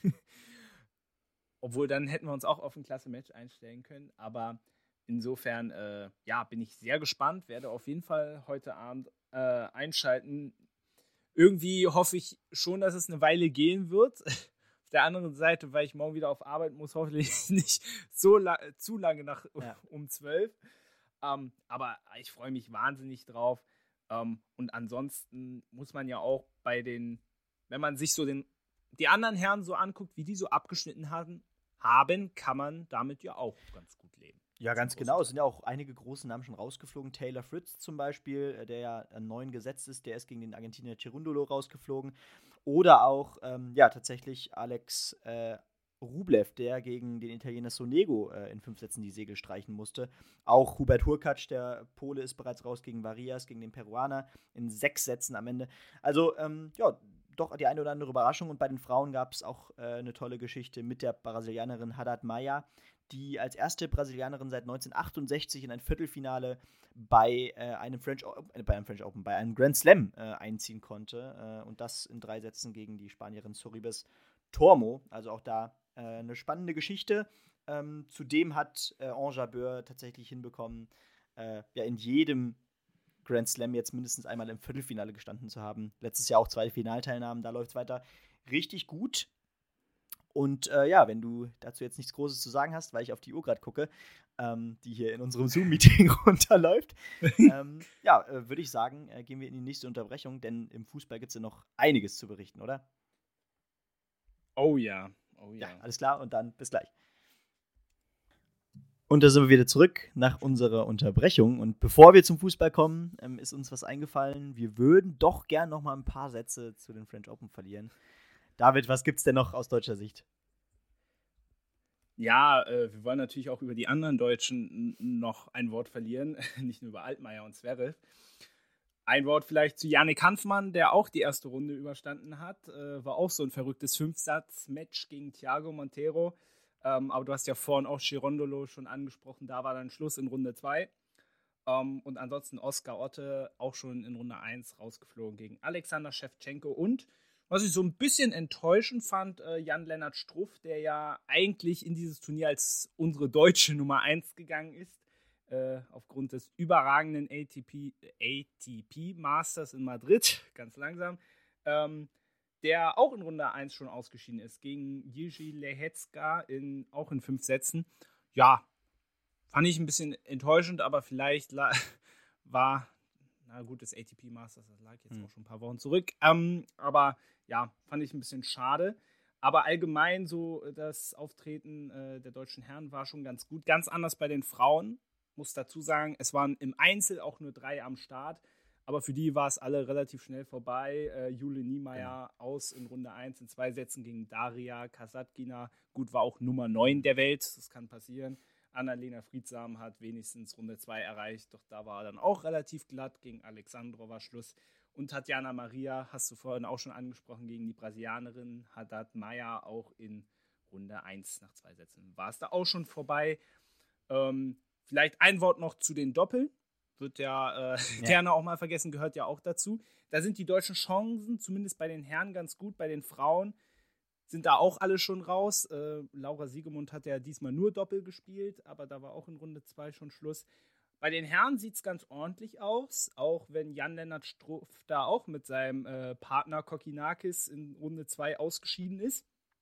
Obwohl, dann hätten wir uns auch auf ein Klasse-Match einstellen können. Aber insofern, äh, ja, bin ich sehr gespannt. Werde auf jeden Fall heute Abend äh, einschalten. Irgendwie hoffe ich schon, dass es eine Weile gehen wird. Auf der anderen Seite, weil ich morgen wieder auf Arbeit muss, hoffentlich nicht so la- zu lange nach ja. um zwölf. Ähm, aber ich freue mich wahnsinnig drauf. Ähm, und ansonsten muss man ja auch bei den, wenn man sich so den, die anderen Herren so anguckt, wie die so abgeschnitten haben, haben, kann man damit ja auch ganz gut leben. Ja, ganz genau. Es sind ja auch einige große Namen schon rausgeflogen. Taylor Fritz zum Beispiel, der ja an neun gesetzt ist, der ist gegen den Argentinier Cerundolo rausgeflogen. Oder auch, ähm, ja, tatsächlich Alex äh, Rublev, der gegen den Italiener Sonego äh, in fünf Sätzen die Segel streichen musste. Auch Hubert Hurkacz, der Pole, ist bereits raus gegen Varias, gegen den Peruaner, in sechs Sätzen am Ende. Also, ähm, ja, doch die eine oder andere Überraschung. Und bei den Frauen gab es auch äh, eine tolle Geschichte mit der Brasilianerin Haddad Maia, die als erste Brasilianerin seit neunzehnhundertachtundsechzig in ein Viertelfinale bei, äh, einem French äh, bei einem French Open, bei einem Grand Slam äh, einziehen konnte. Äh, und das in drei Sätzen gegen die Spanierin Sorribes Tormo. Also auch da äh, eine spannende Geschichte. Ähm, zudem hat äh, Ons Jabeur tatsächlich hinbekommen, äh, ja in jedem Grand Slam jetzt mindestens einmal im Viertelfinale gestanden zu haben. Letztes Jahr auch zwei Finalteilnahmen, da läuft es weiter richtig gut. Und äh, ja, wenn du dazu jetzt nichts Großes zu sagen hast, weil ich auf die Uhr gerade gucke, ähm, die hier in unserem Zoom-Meeting runterläuft, ähm, ja, äh, würde ich sagen, äh, gehen wir in die nächste Unterbrechung, denn im Fußball gibt es ja noch einiges zu berichten, oder? Oh ja, oh ja. Ja, alles klar und dann bis gleich. Und da sind wir wieder zurück nach unserer Unterbrechung. Und bevor wir zum Fußball kommen, ähm, ist uns was eingefallen. Wir würden doch gern noch mal ein paar Sätze zu den French Open verlieren. David, was gibt's denn noch aus deutscher Sicht? Ja, äh, wir wollen natürlich auch über die anderen Deutschen n- noch ein Wort verlieren. Nicht nur über Altmaier und Zverev. Ein Wort vielleicht zu Yannick Hanfmann, der auch die erste Runde überstanden hat. Äh, war auch so ein verrücktes Fünfsatz-Match gegen Thiago Monteiro. Ähm, aber du hast ja vorhin auch Girondolo schon angesprochen, da war dann Schluss in Runde zwei. Ähm, und ansonsten Oskar Otte auch schon in Runde eins rausgeflogen gegen Alexander Schewtschenko. Und was ich so ein bisschen enttäuschend fand, äh, Jan-Lennart Struff, der ja eigentlich in dieses Turnier als unsere deutsche Nummer eins gegangen ist, äh, aufgrund des überragenden A T P, A T P Masters in Madrid, ganz langsam, ähm, der auch in Runde eins schon ausgeschieden ist, gegen Jiří Lehecka in, auch in fünf Sätzen. Ja, fand ich ein bisschen enttäuschend, aber vielleicht la- war, na gut, das A T P Masters, das lag jetzt Mhm. auch schon ein paar Wochen zurück, ähm, aber ja, fand ich ein bisschen schade. Aber allgemein so das Auftreten äh, der deutschen Herren war schon ganz gut. Ganz anders bei den Frauen, muss dazu sagen, es waren im Einzel auch nur drei am Start. Aber für die war es alle relativ schnell vorbei. Äh, Jule Niemeyer genau. aus in Runde eins in zwei Sätzen gegen Daria Kasatkina. Gut, war auch Nummer neun der Welt, das kann passieren. Annalena Friedsam hat wenigstens Runde zwei erreicht, doch da war dann auch relativ glatt. Gegen Alexandrova Schluss. Und Tatjana Maria, hast du vorhin auch schon angesprochen, gegen die Brasilianerin Haddad Maia auch in Runde eins nach zwei Sätzen. War es da auch schon vorbei. Ähm, vielleicht ein Wort noch zu den Doppeln. Wird ja, äh, ja gerne auch mal vergessen, gehört ja auch dazu. Da sind die deutschen Chancen, zumindest bei den Herren, ganz gut. Bei den Frauen sind da auch alle schon raus. Äh, Laura Siegemund hat ja diesmal nur Doppel gespielt, aber da war auch in Runde zwei schon Schluss. Bei den Herren sieht es ganz ordentlich aus, auch wenn Jan-Lennart Struff da auch mit seinem äh, Partner Kokkinakis in Runde zwei ausgeschieden ist.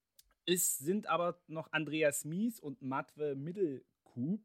Es sind aber noch Andreas Mies und Matwe Middelkoop.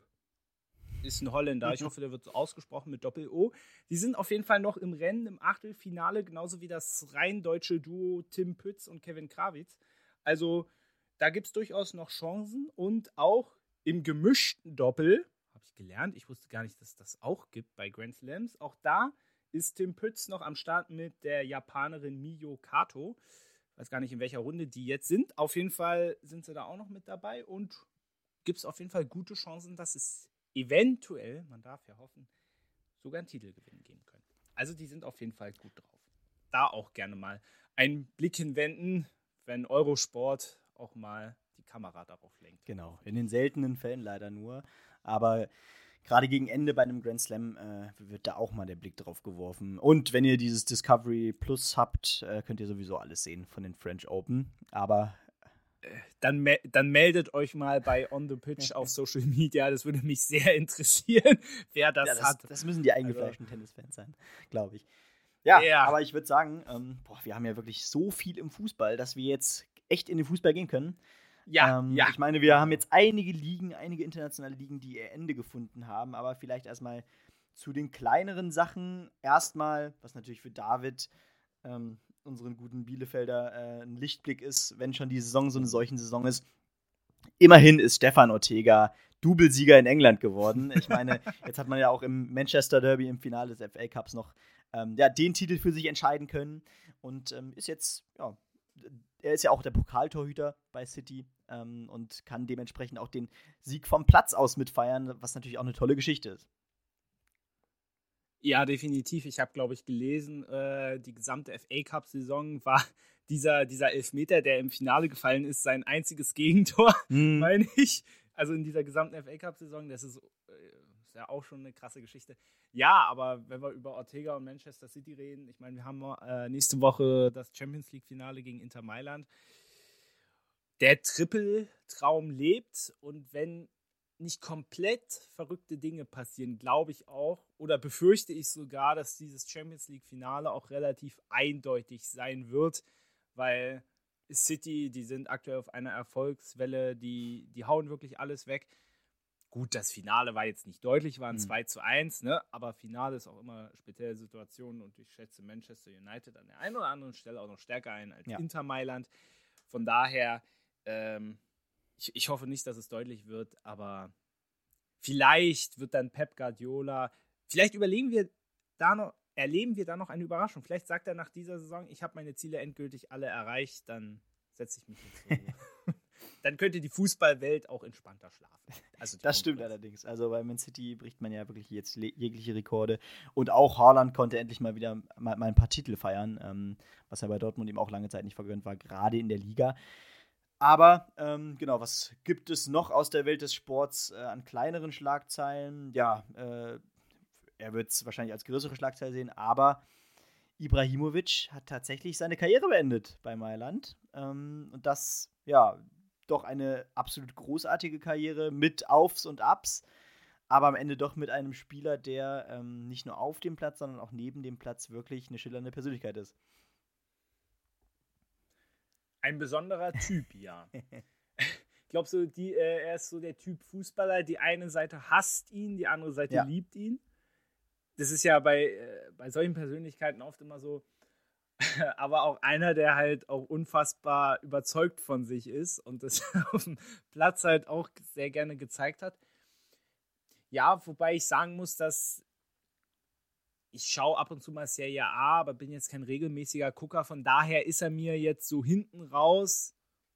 Ist ein Holländer, ich hoffe, der wird so ausgesprochen mit Doppel-O. Die sind auf jeden Fall noch im Rennen, im Achtelfinale, genauso wie das rein deutsche Duo Tim Pütz und Kevin Krawitz. Also da gibt es durchaus noch Chancen und auch im gemischten Doppel, habe ich gelernt, ich wusste gar nicht, dass es das auch gibt bei Grand Slams, auch da ist Tim Pütz noch am Start mit der Japanerin Miyo Kato. Ich weiß gar nicht, in welcher Runde die jetzt sind. Auf jeden Fall sind sie da auch noch mit dabei und gibt es auf jeden Fall gute Chancen, dass es eventuell, man darf ja hoffen, sogar einen Titelgewinn geben können. Also die sind auf jeden Fall gut drauf. Da auch gerne mal einen Blick hinwenden, wenn Eurosport auch mal die Kamera darauf lenkt. Genau, in den seltenen Fällen leider nur. Aber gerade gegen Ende bei einem Grand Slam äh, wird da auch mal der Blick drauf geworfen. Und wenn ihr dieses Discovery Plus habt, äh, könnt ihr sowieso alles sehen von den French Open. Aber Dann, me- dann meldet euch mal bei On The Pitch auf Social Media. Das würde mich sehr interessieren, wer das, ja, das hat. Das müssen die eingefleischten also, Tennisfans sein, glaube ich. Ja, ja, aber ich würde sagen, ähm, boah, wir haben ja wirklich so viel im Fußball, dass wir jetzt echt in den Fußball gehen können. Ja, ähm, ja. Ich meine, wir haben jetzt einige Ligen, einige internationale Ligen, die ihr Ende gefunden haben. Aber vielleicht erstmal zu den kleineren Sachen. Erstmal, was natürlich für David ähm, unseren guten Bielefelder äh, ein Lichtblick ist, wenn schon die Saison so eine solchen Saison ist. Immerhin ist Stefan Ortega Doublesieger in England geworden. Ich meine, jetzt hat man ja auch im Manchester Derby im Finale des F A Cups noch ähm, ja, den Titel für sich entscheiden können und ähm, ist jetzt, ja, er ist ja auch der Pokaltorhüter bei City ähm, und kann dementsprechend auch den Sieg vom Platz aus mitfeiern, was natürlich auch eine tolle Geschichte ist. Ja, definitiv. Ich habe, glaube ich, gelesen, äh, die gesamte F A Cup-Saison war dieser, dieser Elfmeter, der im Finale gefallen ist, sein einziges Gegentor, hm. meine ich. Also in dieser gesamten F A Cup-Saison, das ist, äh, ist ja auch schon eine krasse Geschichte. Ja, aber wenn wir über Ortega und Manchester City reden, ich meine, wir haben äh, nächste Woche das Champions League-Finale gegen Inter Mailand. Der Triple-Traum lebt und wenn nicht komplett verrückte Dinge passieren, glaube ich auch, oder befürchte ich sogar, dass dieses Champions League-Finale auch relativ eindeutig sein wird, weil City, die sind aktuell auf einer Erfolgswelle, die, die hauen wirklich alles weg. Gut, das Finale war jetzt nicht deutlich, war ein mhm. zwei zu eins, ne? Aber Finale ist auch immer spezielle Situationen und ich schätze Manchester United an der einen oder anderen Stelle auch noch stärker ein als ja. Inter Mailand. Von daher, ähm, Ich, ich hoffe nicht, dass es deutlich wird, aber vielleicht wird dann Pep Guardiola, vielleicht überlegen wir da noch, erleben wir da noch eine Überraschung. Vielleicht sagt er nach dieser Saison, ich habe meine Ziele endgültig alle erreicht, dann setze ich mich jetzt zur Ruhe. Dann könnte die Fußballwelt auch entspannter schlafen. Also das stimmt allerdings. Also bei Man City bricht man ja wirklich jetzt jegliche Rekorde. Und auch Haaland konnte endlich mal wieder mal, mal ein paar Titel feiern, ähm, was ja bei Dortmund ihm auch lange Zeit nicht vergönnt war, gerade in der Liga. Aber, ähm, genau, was gibt es noch aus der Welt des Sports äh, an kleineren Schlagzeilen? Ja, äh, er wird es wahrscheinlich als größere Schlagzeile sehen, aber Ibrahimovic hat tatsächlich seine Karriere beendet bei Mailand. Ähm, und das, ja, doch eine absolut großartige Karriere mit Aufs und Abs, aber am Ende doch mit einem Spieler, der ähm, nicht nur auf dem Platz, sondern auch neben dem Platz wirklich eine schillernde Persönlichkeit ist. Ein besonderer Typ, ja. Ich glaube, so die, äh, er ist so der Typ Fußballer, die eine Seite hasst ihn, die andere Seite ja. liebt ihn. Das ist ja bei, äh, bei solchen Persönlichkeiten oft immer so, aber auch einer, der halt auch unfassbar überzeugt von sich ist und das auf dem Platz halt auch sehr gerne gezeigt hat. Ja, wobei ich sagen muss, dass ich schaue ab und zu mal Serie A, aber bin jetzt kein regelmäßiger Gucker. Von daher ist er mir jetzt so hinten raus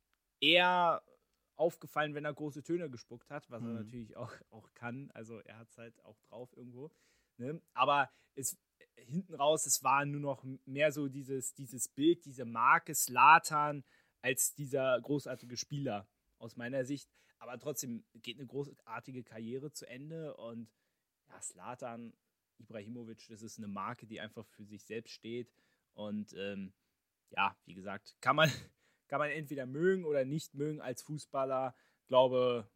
eher aufgefallen, wenn er große Töne gespuckt hat, was mhm. er natürlich auch, auch kann. Also er hat es halt auch drauf irgendwo. Ne? Aber es hinten raus, es war nur noch mehr so dieses, dieses Bild, diese Marke Zlatan als dieser großartige Spieler aus meiner Sicht. Aber trotzdem geht eine großartige Karriere zu Ende und ja, Zlatan Ibrahimovic, das ist eine Marke, die einfach für sich selbst steht und ähm, ja, wie gesagt, kann man, kann man entweder mögen oder nicht mögen als Fußballer. Ich glaube,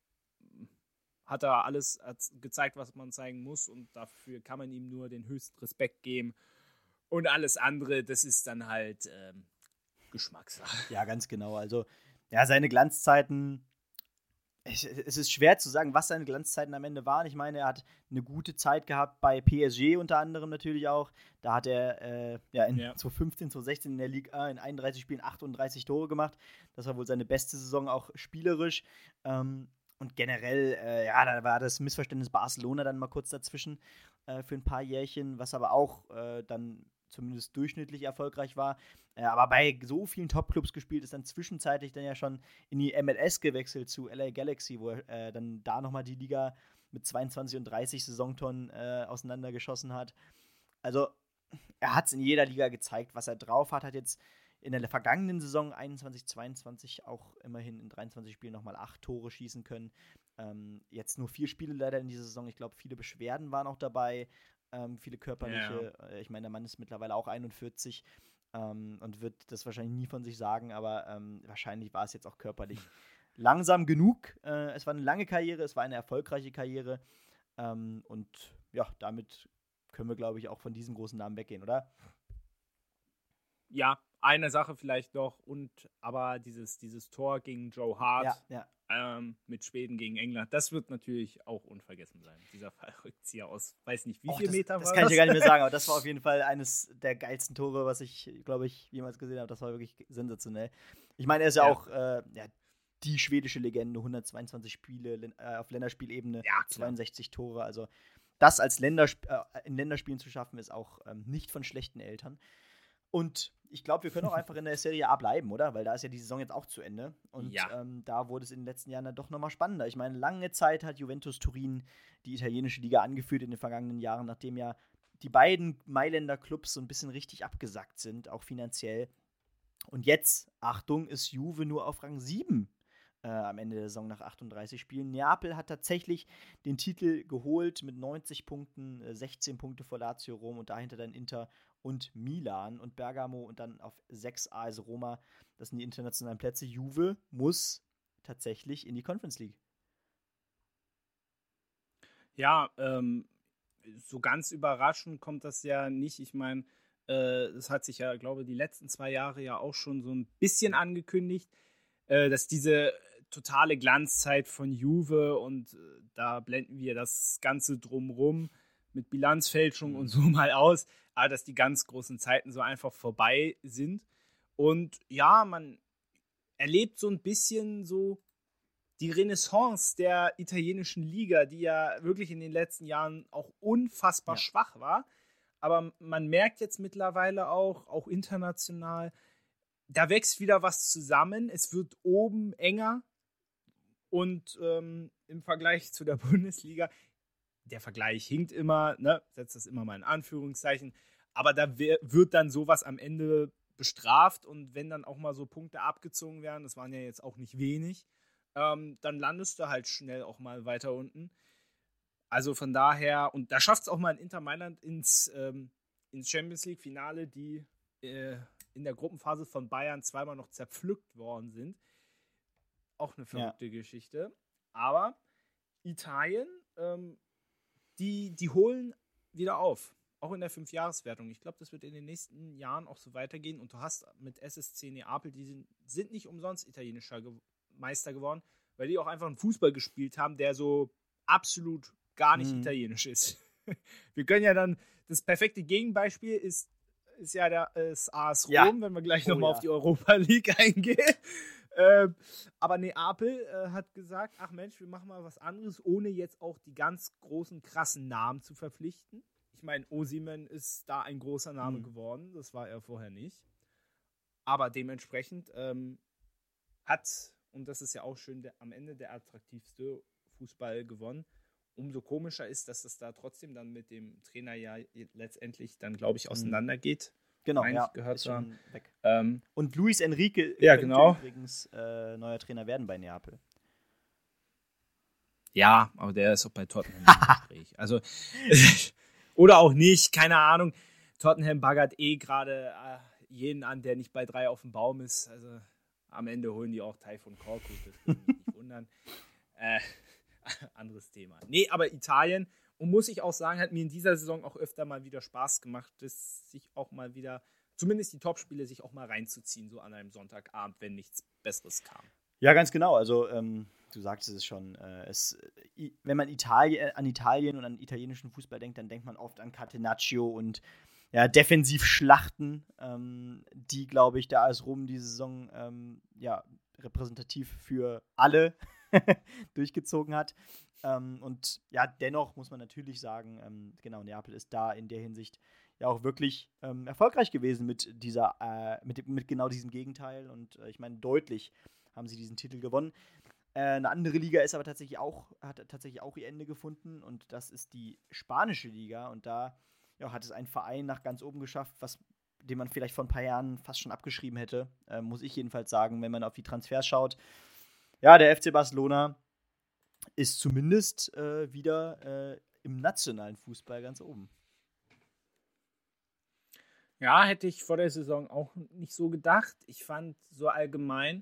hat er alles gezeigt, was man zeigen muss und dafür kann man ihm nur den höchsten Respekt geben. Und alles andere, das ist dann halt ähm, Geschmackssache. Ja, ganz genau. Also, ja, seine Glanzzeiten, es, es ist schwer zu sagen, was seine Glanzzeiten am Ende waren. Ich meine, er hat eine gute Zeit gehabt bei P S G unter anderem natürlich auch. Da hat er äh, ja in ja. zwanzig fünfzehn, zwanzig sechzehn in der Liga in einunddreißig Spielen achtunddreißig Tore gemacht. Das war wohl seine beste Saison auch spielerisch. Ähm, Und generell, äh, ja, da war das Missverständnis Barcelona dann mal kurz dazwischen äh, für ein paar Jährchen, was aber auch äh, dann zumindest durchschnittlich erfolgreich war. Äh, aber bei so vielen Top-Clubs gespielt, ist dann zwischenzeitlich dann ja schon in die M L S gewechselt zu L A Galaxy, wo er äh, dann da nochmal die Liga mit zweiundzwanzig und dreißig Saisontonnen äh, auseinandergeschossen hat. Also er hat es in jeder Liga gezeigt, was er drauf hat, hat jetzt in der vergangenen Saison einundzwanzig zweiundzwanzig auch immerhin in dreiundzwanzig Spielen nochmal acht Tore schießen können. Ähm, jetzt nur vier Spiele leider in dieser Saison. Ich glaube, viele Beschwerden waren auch dabei, ähm, viele körperliche. Ja. Ich meine, der Mann ist mittlerweile auch einundvierzig ähm, und wird das wahrscheinlich nie von sich sagen, aber ähm, wahrscheinlich war es jetzt auch körperlich langsam genug. Äh, es war eine lange Karriere, es war eine erfolgreiche Karriere ähm, und ja, damit können wir, glaube ich, auch von diesem großen Namen weggehen, oder? Ja, eine Sache vielleicht noch, und aber dieses, dieses Tor gegen Joe Hart ja, ja. Ähm, mit Schweden gegen England, das wird natürlich auch unvergessen sein. Dieser Fallrückzieher aus, weiß nicht wie Och, viel das, Meter das war kann das? ich dir gar nicht mehr sagen, aber das war auf jeden Fall eines der geilsten Tore, was ich, glaube ich, jemals gesehen habe. Das war wirklich sensationell. Ich meine, er ist ja, ja. auch äh, ja, die schwedische Legende, hundertzweiundzwanzig Spiele äh, auf Länderspielebene, ja, zweiundsechzig Tore, also das als Ländersp- äh, in Länderspielen zu schaffen, ist auch ähm, nicht von schlechten Eltern. Und ich glaube, wir können auch einfach in der Serie A bleiben, oder? Weil da ist ja die Saison jetzt auch zu Ende. Und ja. ähm, da wurde es in den letzten Jahren dann doch nochmal spannender. Ich meine, lange Zeit hat Juventus Turin die italienische Liga angeführt in den vergangenen Jahren, nachdem ja die beiden Mailänder Clubs so ein bisschen richtig abgesackt sind, auch finanziell. Und jetzt, Achtung, ist Juve nur auf Rang sieben äh, am Ende der Saison nach achtunddreißig Spielen. Neapel hat tatsächlich den Titel geholt mit neunzig Punkten, äh, sechzehn Punkte vor Lazio Rom und dahinter dann Inter und Milan und Bergamo und dann auf sechs A S Roma. Das sind die internationalen Plätze. Juve muss tatsächlich in die Conference League. Ja, ähm, so ganz überraschend kommt das ja nicht. Ich meine, äh, das hat sich ja, glaube ich, die letzten zwei Jahre ja auch schon so ein bisschen angekündigt, äh, dass diese totale Glanzzeit von Juve, und äh, da blenden wir das Ganze drumrum mit Bilanzfälschung und so mal aus, aber dass die ganz großen Zeiten so einfach vorbei sind. Und ja, man erlebt so ein bisschen so die Renaissance der italienischen Liga, die ja wirklich in den letzten Jahren auch unfassbar ja. schwach war. Aber man merkt jetzt mittlerweile auch, auch international, da wächst wieder was zusammen. Es wird oben enger. Und ähm, im Vergleich zu der Bundesliga, der Vergleich hinkt immer, ne, setzt das immer mal in Anführungszeichen, aber da w- wird dann sowas am Ende bestraft und wenn dann auch mal so Punkte abgezogen werden, das waren ja jetzt auch nicht wenig, ähm, dann landest du halt schnell auch mal weiter unten. Also von daher, und da schafft es auch mal ein Inter Mailand ins, ähm, ins Champions League Finale, die äh, in der Gruppenphase von Bayern zweimal noch zerpflückt worden sind. Auch eine verrückte ja. Geschichte. Aber Italien, ähm, die, die holen wieder auf. Auch in der Fünfjahreswertung. Ich glaube, das wird in den nächsten Jahren auch so weitergehen. Und du hast mit S S C Neapel, die sind, sind nicht umsonst italienischer Ge- Meister geworden, weil die auch einfach einen Fußball gespielt haben, der so absolut gar nicht mhm. italienisch ist. Wir können ja dann, das perfekte Gegenbeispiel ist, ist ja der, das A S Rom, ja. wenn wir gleich oh, nochmal ja. auf die Europa League eingehen. Äh, aber Neapel äh, hat gesagt, ach Mensch, wir machen mal was anderes, ohne jetzt auch die ganz großen, krassen Namen zu verpflichten. Ich meine, Osimhen ist da ein großer Name mhm. geworden, das war er vorher nicht. Aber dementsprechend ähm, hat, und das ist ja auch schön, der, am Ende der attraktivste Fußball gewonnen. Umso komischer ist, dass das da trotzdem dann mit dem Trainer ja letztendlich dann, glaube ich, auseinandergeht. Genau, Meine ja, ich gehört ist schon weg. Ähm, und Luis Enrique ja, könnte genau. übrigens äh, neuer Trainer werden bei Neapel. Ja, aber der ist auch bei Tottenham im Gespräch. Also, oder auch nicht, keine Ahnung. Tottenham baggert eh gerade äh, jeden an, der nicht bei drei auf dem Baum ist. Also, am Ende holen die auch Taifun Korkut, das würde mich nicht wundern. Äh, anderes Thema. Nee, aber Italien, und muss ich auch sagen, hat mir in dieser Saison auch öfter mal wieder Spaß gemacht, dass sich auch mal wieder, zumindest die Topspiele, sich auch mal reinzuziehen, so an einem Sonntagabend, wenn nichts Besseres kam. Ja, ganz genau. Also, ähm, du sagtest es schon. Äh, es, i, wenn man Italien, an Italien und an italienischen Fußball denkt, dann denkt man oft an Catenaccio und ja, Defensivschlachten, ähm, die, glaube ich, da als Rom diese Saison ähm, ja, repräsentativ für alle durchgezogen hat. Ähm, und ja, dennoch muss man natürlich sagen, ähm, genau, Neapel ist da in der Hinsicht ja auch wirklich ähm, erfolgreich gewesen mit dieser, äh, mit, mit genau diesem Gegenteil. Und äh, ich meine, deutlich haben sie diesen Titel gewonnen. Äh, eine andere Liga ist aber tatsächlich auch, hat tatsächlich auch ihr Ende gefunden und das ist die spanische Liga. Und da ja, hat es ein Verein nach ganz oben geschafft, was, den man vielleicht vor ein paar Jahren fast schon abgeschrieben hätte, äh, muss ich jedenfalls sagen, wenn man auf die Transfers schaut. Ja, der F C Barcelona ist zumindest äh, wieder äh, im nationalen Fußball ganz oben. Ja, hätte ich vor der Saison auch nicht so gedacht. Ich fand so allgemein,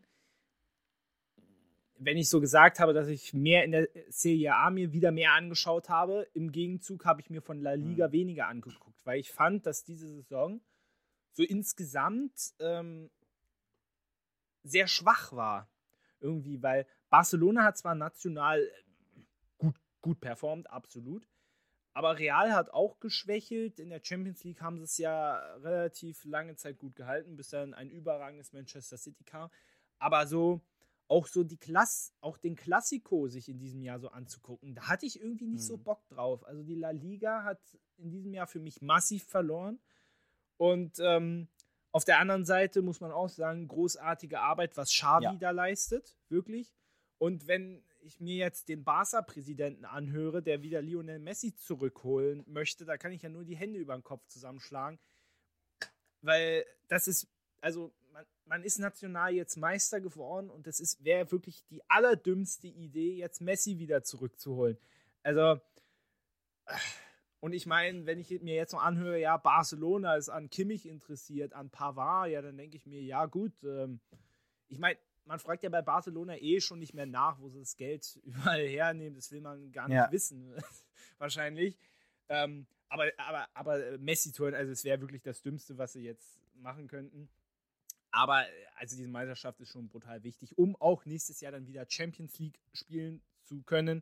wenn ich so gesagt habe, dass ich mehr in der Serie A mir wieder mehr angeschaut habe, im Gegenzug habe ich mir von La Liga mhm. weniger angeguckt, weil ich fand, dass diese Saison so insgesamt ähm, sehr schwach war. Irgendwie, weil Barcelona hat zwar national gut, gut performt, absolut, aber Real hat auch geschwächelt. In der Champions League haben sie es ja relativ lange Zeit gut gehalten, bis dann ein überragendes Manchester City kam. Aber so auch so die Klasse, auch den Classico sich in diesem Jahr so anzugucken, da hatte ich irgendwie nicht mhm. so Bock drauf. Also die La Liga hat in diesem Jahr für mich massiv verloren. Und ähm, auf der anderen Seite muss man auch sagen, großartige Arbeit, was Xavi ja. da leistet, wirklich. Und wenn ich mir jetzt den Barca-Präsidenten anhöre, der wieder Lionel Messi zurückholen möchte, da kann ich ja nur die Hände über den Kopf zusammenschlagen. Weil das ist, also man, man ist national jetzt Meister geworden und das ist wäre wirklich die allerdümmste Idee, jetzt Messi wieder zurückzuholen. Also, und ich meine, wenn ich mir jetzt noch anhöre, ja, Barcelona ist an Kimmich interessiert, an Pavard, ja, dann denke ich mir, ja gut, ähm, ich meine, man fragt ja bei Barcelona eh schon nicht mehr nach, wo sie das Geld überall hernehmen, das will man gar nicht ja. wissen, wahrscheinlich. Ähm, aber, aber, aber Messi zu holen, also es wäre wirklich das Dümmste, was sie jetzt machen könnten. Aber also diese Meisterschaft ist schon brutal wichtig, um auch nächstes Jahr dann wieder Champions League spielen zu können.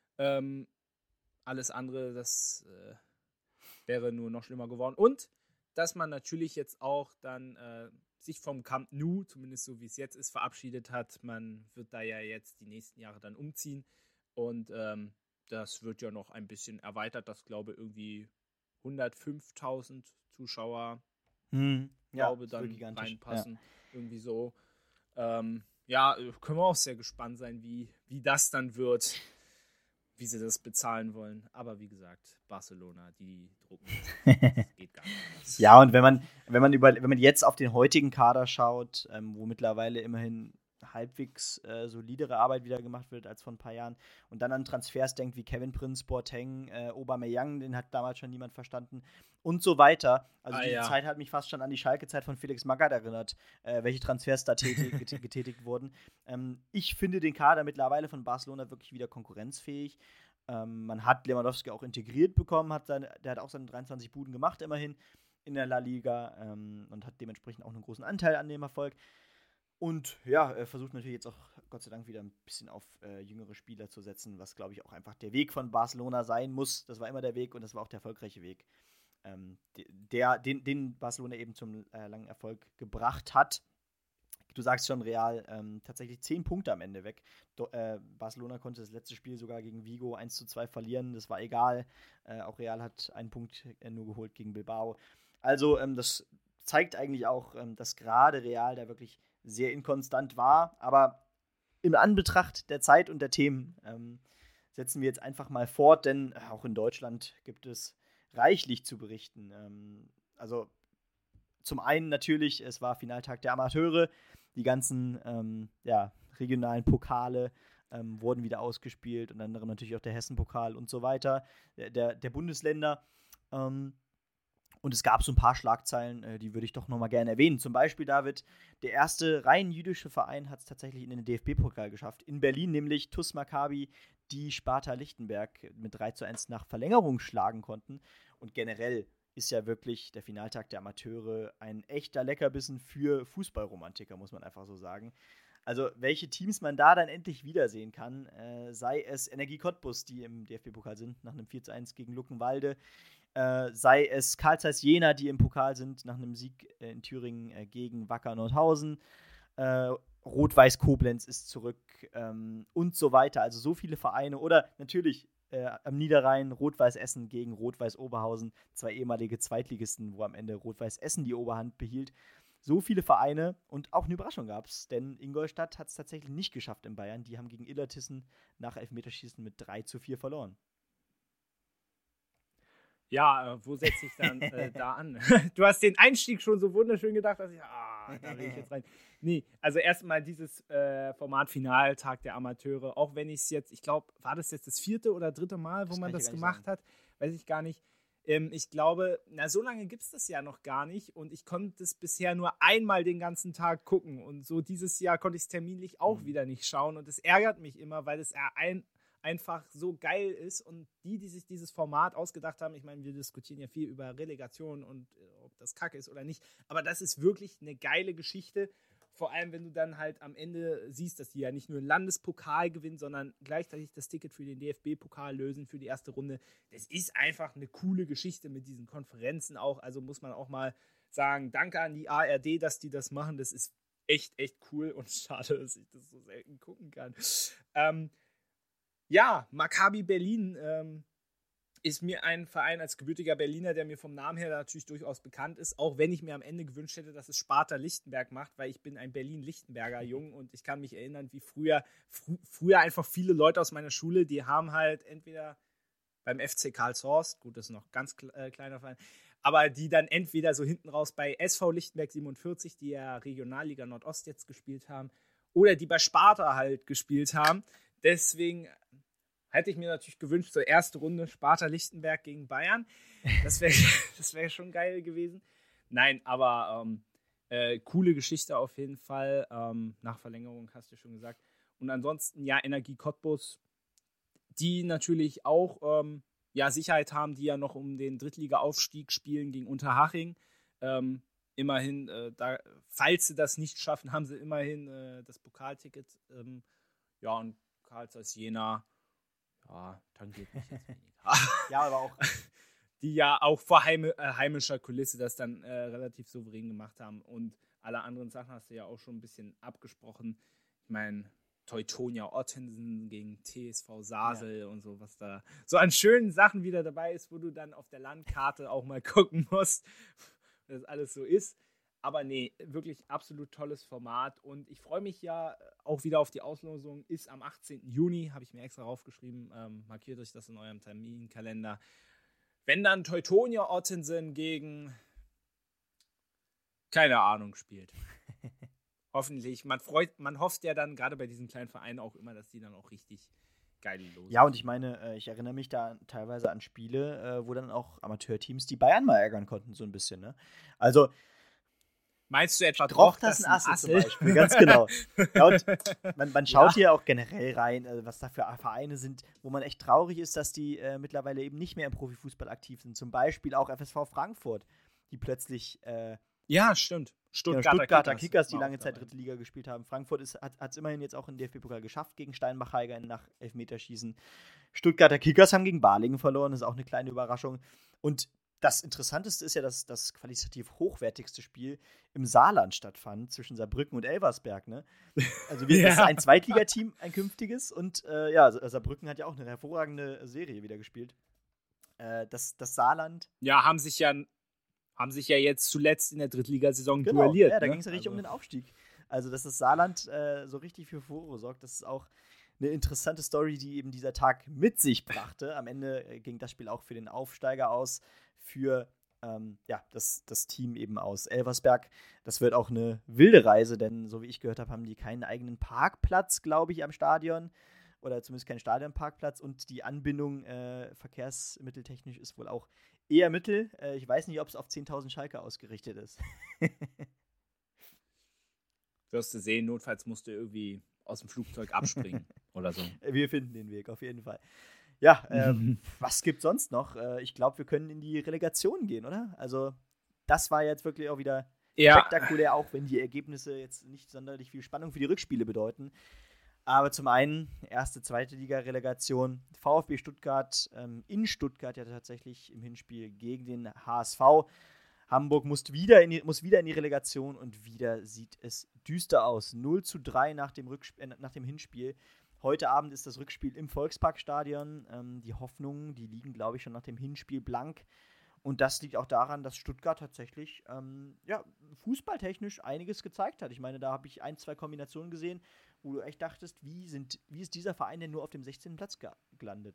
Ähm, alles andere, das äh, wäre nur noch schlimmer geworden. Und dass man natürlich jetzt auch dann äh, sich vom Camp Nou, zumindest so wie es jetzt ist, verabschiedet hat. Man wird da ja jetzt die nächsten Jahre dann umziehen und ähm, das wird ja noch ein bisschen erweitert, dass, glaube ich, irgendwie hundertfünftausend Zuschauer, hm. ja, glaube dann reinpassen. Ja. Irgendwie so. Ähm, ja, können wir auch sehr gespannt sein, wie, wie das dann wird, wie sie das bezahlen wollen. Aber wie gesagt, Barcelona, die drucken. Das geht gar nicht. Ja, und wenn man, wenn man über, wenn man jetzt auf den heutigen Kader schaut, ähm, wo mittlerweile immerhin halbwegs äh, solidere Arbeit wieder gemacht wird als vor ein paar Jahren und dann an Transfers denkt wie Kevin Prince, Boateng, äh, Aubameyang, den hat damals schon niemand verstanden und so weiter. Also ah, die ja. Zeit hat mich fast schon an die Schalke-Zeit von Felix Magath erinnert, äh, welche Transfers da tätig, get- getätigt wurden. Ähm, ich finde den Kader mittlerweile von Barcelona wirklich wieder konkurrenzfähig. Ähm, man hat Lewandowski auch integriert bekommen, hat seine, der hat auch seine dreiundzwanzig Buden gemacht immerhin in der La Liga ähm, und hat dementsprechend auch einen großen Anteil an dem Erfolg. Und ja, er versucht natürlich jetzt auch, Gott sei Dank, wieder ein bisschen auf äh, jüngere Spieler zu setzen, was, glaube ich, auch einfach der Weg von Barcelona sein muss. Das war immer der Weg und das war auch der erfolgreiche Weg, ähm, der, den, den Barcelona eben zum äh, langen Erfolg gebracht hat. Du sagst schon, Real ähm, tatsächlich zehn Punkte am Ende weg. Do, äh, Barcelona konnte das letzte Spiel sogar gegen Vigo eins zu zwei verlieren, das war egal. Äh, auch Real hat einen Punkt äh, nur geholt gegen Bilbao. Also ähm, das zeigt eigentlich auch, ähm, dass gerade Real da wirklich sehr inkonstant war, aber im Anbetracht der Zeit und der Themen ähm, setzen wir jetzt einfach mal fort, denn auch in Deutschland gibt es reichlich zu berichten. Ähm, also zum einen natürlich, es war Finaltag der Amateure, die ganzen ähm, ja, regionalen Pokale ähm, wurden wieder ausgespielt, unter anderem natürlich auch der Hessen-Pokal und so weiter, der, der, der Bundesländer. Ähm, Und es gab so ein paar Schlagzeilen, äh, die würde ich doch nochmal gerne erwähnen. Zum Beispiel, David, der erste rein jüdische Verein hat es tatsächlich in den D F B-Pokal geschafft. In Berlin nämlich T U S Maccabi, die Sparta Lichtenberg mit drei zu eins nach Verlängerung schlagen konnten. Und generell ist ja wirklich der Finaltag der Amateure ein echter Leckerbissen für Fußballromantiker, muss man einfach so sagen. Also welche Teams man da dann endlich wiedersehen kann, äh, sei es Energie Cottbus, die im D F B-Pokal sind, nach einem vier zu eins gegen Luckenwalde, Äh, sei es Carl Zeiss Jena, die im Pokal sind, nach einem Sieg äh, in Thüringen äh, gegen Wacker Nordhausen. Äh, Rot-Weiß Koblenz ist zurück ähm, und so weiter. Also so viele Vereine. Oder natürlich äh, am Niederrhein Rot-Weiß Essen gegen Rot-Weiß Oberhausen. Zwei ehemalige Zweitligisten, wo am Ende Rot-Weiß Essen die Oberhand behielt. So viele Vereine und auch eine Überraschung gab es, denn Ingolstadt hat es tatsächlich nicht geschafft in Bayern. Die haben gegen Illertissen nach Elfmeterschießen mit drei zu vier verloren. Ja, äh, wo setze ich dann äh, da an? Du hast den Einstieg schon so wunderschön gedacht, dass ich, ah, da will ich jetzt rein. Nee, also erstmal dieses äh, Format Finaltag der Amateure, auch wenn ich es jetzt, ich glaube, war das jetzt das vierte oder dritte Mal, wo das man das gemacht hat? Weiß ich gar nicht. Ähm, ich glaube, na, so lange gibt es das ja noch gar nicht und ich konnte es bisher nur einmal den ganzen Tag gucken und so dieses Jahr konnte ich es terminlich auch mhm. wieder nicht schauen und es ärgert mich immer, weil es ein einfach so geil ist und die, die sich dieses Format ausgedacht haben, ich meine, wir diskutieren ja viel über Relegation und äh, ob das Kacke ist oder nicht, aber das ist wirklich eine geile Geschichte, vor allem, wenn du dann halt am Ende siehst, dass die ja nicht nur einen Landespokal gewinnen, sondern gleichzeitig das Ticket für den D F B-Pokal lösen für die erste Runde. Das ist einfach eine coole Geschichte mit diesen Konferenzen auch, also muss man auch mal sagen, danke an die A R D, dass die das machen, das ist echt, echt cool und schade, dass ich das so selten gucken kann. Ähm, Ja, Maccabi Berlin ähm, ist mir ein Verein als gebürtiger Berliner, der mir vom Namen her natürlich durchaus bekannt ist, auch wenn ich mir am Ende gewünscht hätte, dass es Sparta Lichtenberg macht, weil ich bin ein Berlin-Lichtenberger Jung und ich kann mich erinnern, wie früher, fr- früher einfach viele Leute aus meiner Schule, die haben halt entweder beim F C Karlshorst, gut, das ist noch ein ganz äh, kleiner Verein, aber die dann entweder so hinten raus bei S V Lichtenberg siebenundvierzig, die ja Regionalliga Nordost jetzt gespielt haben, oder die bei Sparta halt gespielt haben. Deswegen hätte ich mir natürlich gewünscht, so erste Runde Sparta Lichtenberg gegen Bayern. Das wäre das wär schon geil gewesen. Nein, aber ähm, äh, coole Geschichte auf jeden Fall. Ähm, nach Verlängerung hast du schon gesagt. Und ansonsten, ja, Energie Cottbus, die natürlich auch ähm, ja, Sicherheit haben, die ja noch um den Drittliga-Aufstieg spielen gegen Unterhaching. Ähm, immerhin, äh, da, falls sie das nicht schaffen, haben sie immerhin äh, das Pokalticket. Ähm, ja, und Carl Zeiss Jena, ja, tangiert mich jetzt weniger. Ja, aber auch die ja auch vor heim, äh, heimischer Kulisse das dann äh, relativ souverän gemacht haben. Und alle anderen Sachen hast du ja auch schon ein bisschen abgesprochen. Ich meine, Teutonia Ottensen gegen T S V Sasel ja. und so, was da so an schönen Sachen wieder dabei ist, wo du dann auf der Landkarte auch mal gucken musst, was das alles so ist. Aber nee, wirklich absolut tolles Format und ich freue mich ja auch wieder auf die Auslosung. Ist am achtzehnten Juni, habe ich mir extra raufgeschrieben. Ähm, markiert euch das in eurem Terminkalender. Wenn dann Teutonia Ottensen gegen keine Ahnung spielt. Hoffentlich. Man freut, man hofft ja dann gerade bei diesen kleinen Vereinen auch immer, dass die dann auch richtig geil los Ja, und ich meine, ich erinnere mich da teilweise an Spiele, wo dann auch Amateurteams die Bayern mal ärgern konnten, so ein bisschen, ne? Also meinst du etwa Drochtersen Assel zum Beispiel, ganz genau. Ja, und man, man schaut ja. hier auch generell rein, also was da für Vereine sind, wo man echt traurig ist, dass die äh, mittlerweile eben nicht mehr im Profifußball aktiv sind. Zum Beispiel auch F S V Frankfurt, die plötzlich äh, ja, stimmt. Stuttgarter, ja, Stuttgarter Kickers, Kickers die lange Zeit dritte Liga gespielt haben. Frankfurt ist, hat es immerhin jetzt auch in den D F B-Pokal geschafft gegen Steinbach-Heiger nach Elfmeterschießen. Stuttgarter Kickers haben gegen Balingen verloren, das ist auch eine kleine Überraschung. Und das Interessanteste ist ja, dass das qualitativ hochwertigste Spiel im Saarland stattfand, zwischen Saarbrücken und Elversberg. Ne? Also wir, ja. das ist ein Zweitligateam, ein künftiges. Und äh, ja, Saarbrücken hat ja auch eine hervorragende Serie wieder gespielt. Äh, das, das Saarland. Ja, haben sich ja haben sich ja jetzt zuletzt in der Drittligasaison genau, duelliert. Ja, da ne? ging es ja richtig also. um den Aufstieg. Also, dass das Saarland äh, so richtig für Furore sorgt, das ist auch eine interessante Story, die eben dieser Tag mit sich brachte. Am Ende äh, ging das Spiel auch für den Aufsteiger aus, für ähm, ja, das, das Team eben aus Elversberg. Das wird auch eine wilde Reise, denn so wie ich gehört habe, haben die keinen eigenen Parkplatz, glaube ich, am Stadion. Oder zumindest keinen Stadionparkplatz. Und die Anbindung äh, verkehrsmitteltechnisch ist wohl auch eher mittel. Äh, ich weiß nicht, ob es auf zehntausend Schalke ausgerichtet ist. Wirst du sehen, notfalls musst du irgendwie aus dem Flugzeug abspringen oder so. Wir finden den Weg, auf jeden Fall. Ja, ähm, was gibt sonst noch? Äh, ich glaube, wir können in die Relegation gehen, oder? Also, das war jetzt wirklich auch wieder ja. spektakulär, auch wenn die Ergebnisse jetzt nicht sonderlich viel Spannung für die Rückspiele bedeuten. Aber zum einen, erste, zweite Liga-Relegation, VfB Stuttgart ähm, in Stuttgart ja tatsächlich im Hinspiel gegen den H S V. Hamburg muss wieder, in die, muss wieder in die Relegation und wieder sieht es düster aus. null zu drei nach dem, Rücksp- äh, nach dem Hinspiel. Heute Abend ist das Rückspiel im Volksparkstadion. Ähm, die Hoffnungen, die liegen, glaube ich, schon nach dem Hinspiel blank. Und das liegt auch daran, dass Stuttgart tatsächlich ähm, ja, fußballtechnisch einiges gezeigt hat. Ich meine, da habe ich ein, zwei Kombinationen gesehen, wo du echt dachtest, wie, sind, wie ist dieser Verein denn nur auf dem sechzehnten Platz ge- gelandet?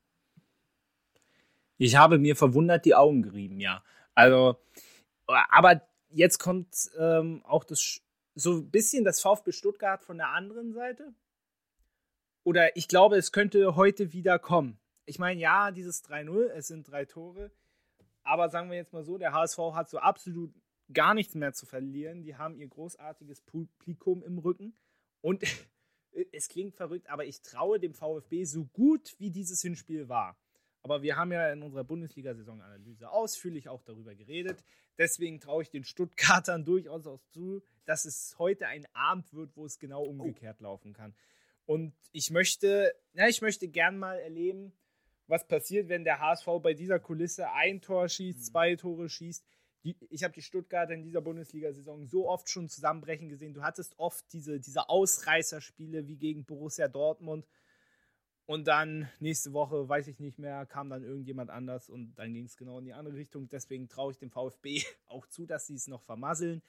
Ich habe mir verwundert die Augen gerieben, ja. Also, aber jetzt kommt ähm, auch das so ein bisschen das VfB Stuttgart von der anderen Seite. Oder ich glaube, es könnte heute wieder kommen. Ich meine, ja, dieses drei null, es sind drei Tore. Aber sagen wir jetzt mal so, der H S V hat so absolut gar nichts mehr zu verlieren. Die haben ihr großartiges Publikum im Rücken. Und es klingt verrückt, aber ich traue dem VfB so gut, wie dieses Hinspiel war. Aber wir haben ja in unserer Bundesliga-Saison-Analyse ausführlich auch darüber geredet. Deswegen traue ich den Stuttgartern durchaus auch zu, dass es heute ein Abend wird, wo es genau umgekehrt oh. laufen kann. Und ich möchte, ja, ich möchte gern mal erleben, was passiert, wenn der H S V bei dieser Kulisse ein Tor schießt, mhm. zwei Tore schießt. Die, ich habe die Stuttgarter in dieser Bundesliga-Saison so oft schon zusammenbrechen gesehen. Du hattest oft diese, diese Ausreißerspiele wie gegen Borussia Dortmund. Und dann nächste Woche, weiß ich nicht mehr, kam dann irgendjemand anders und dann ging es genau in die andere Richtung. Deswegen traue ich dem VfB auch zu, dass sie es noch vermasseln.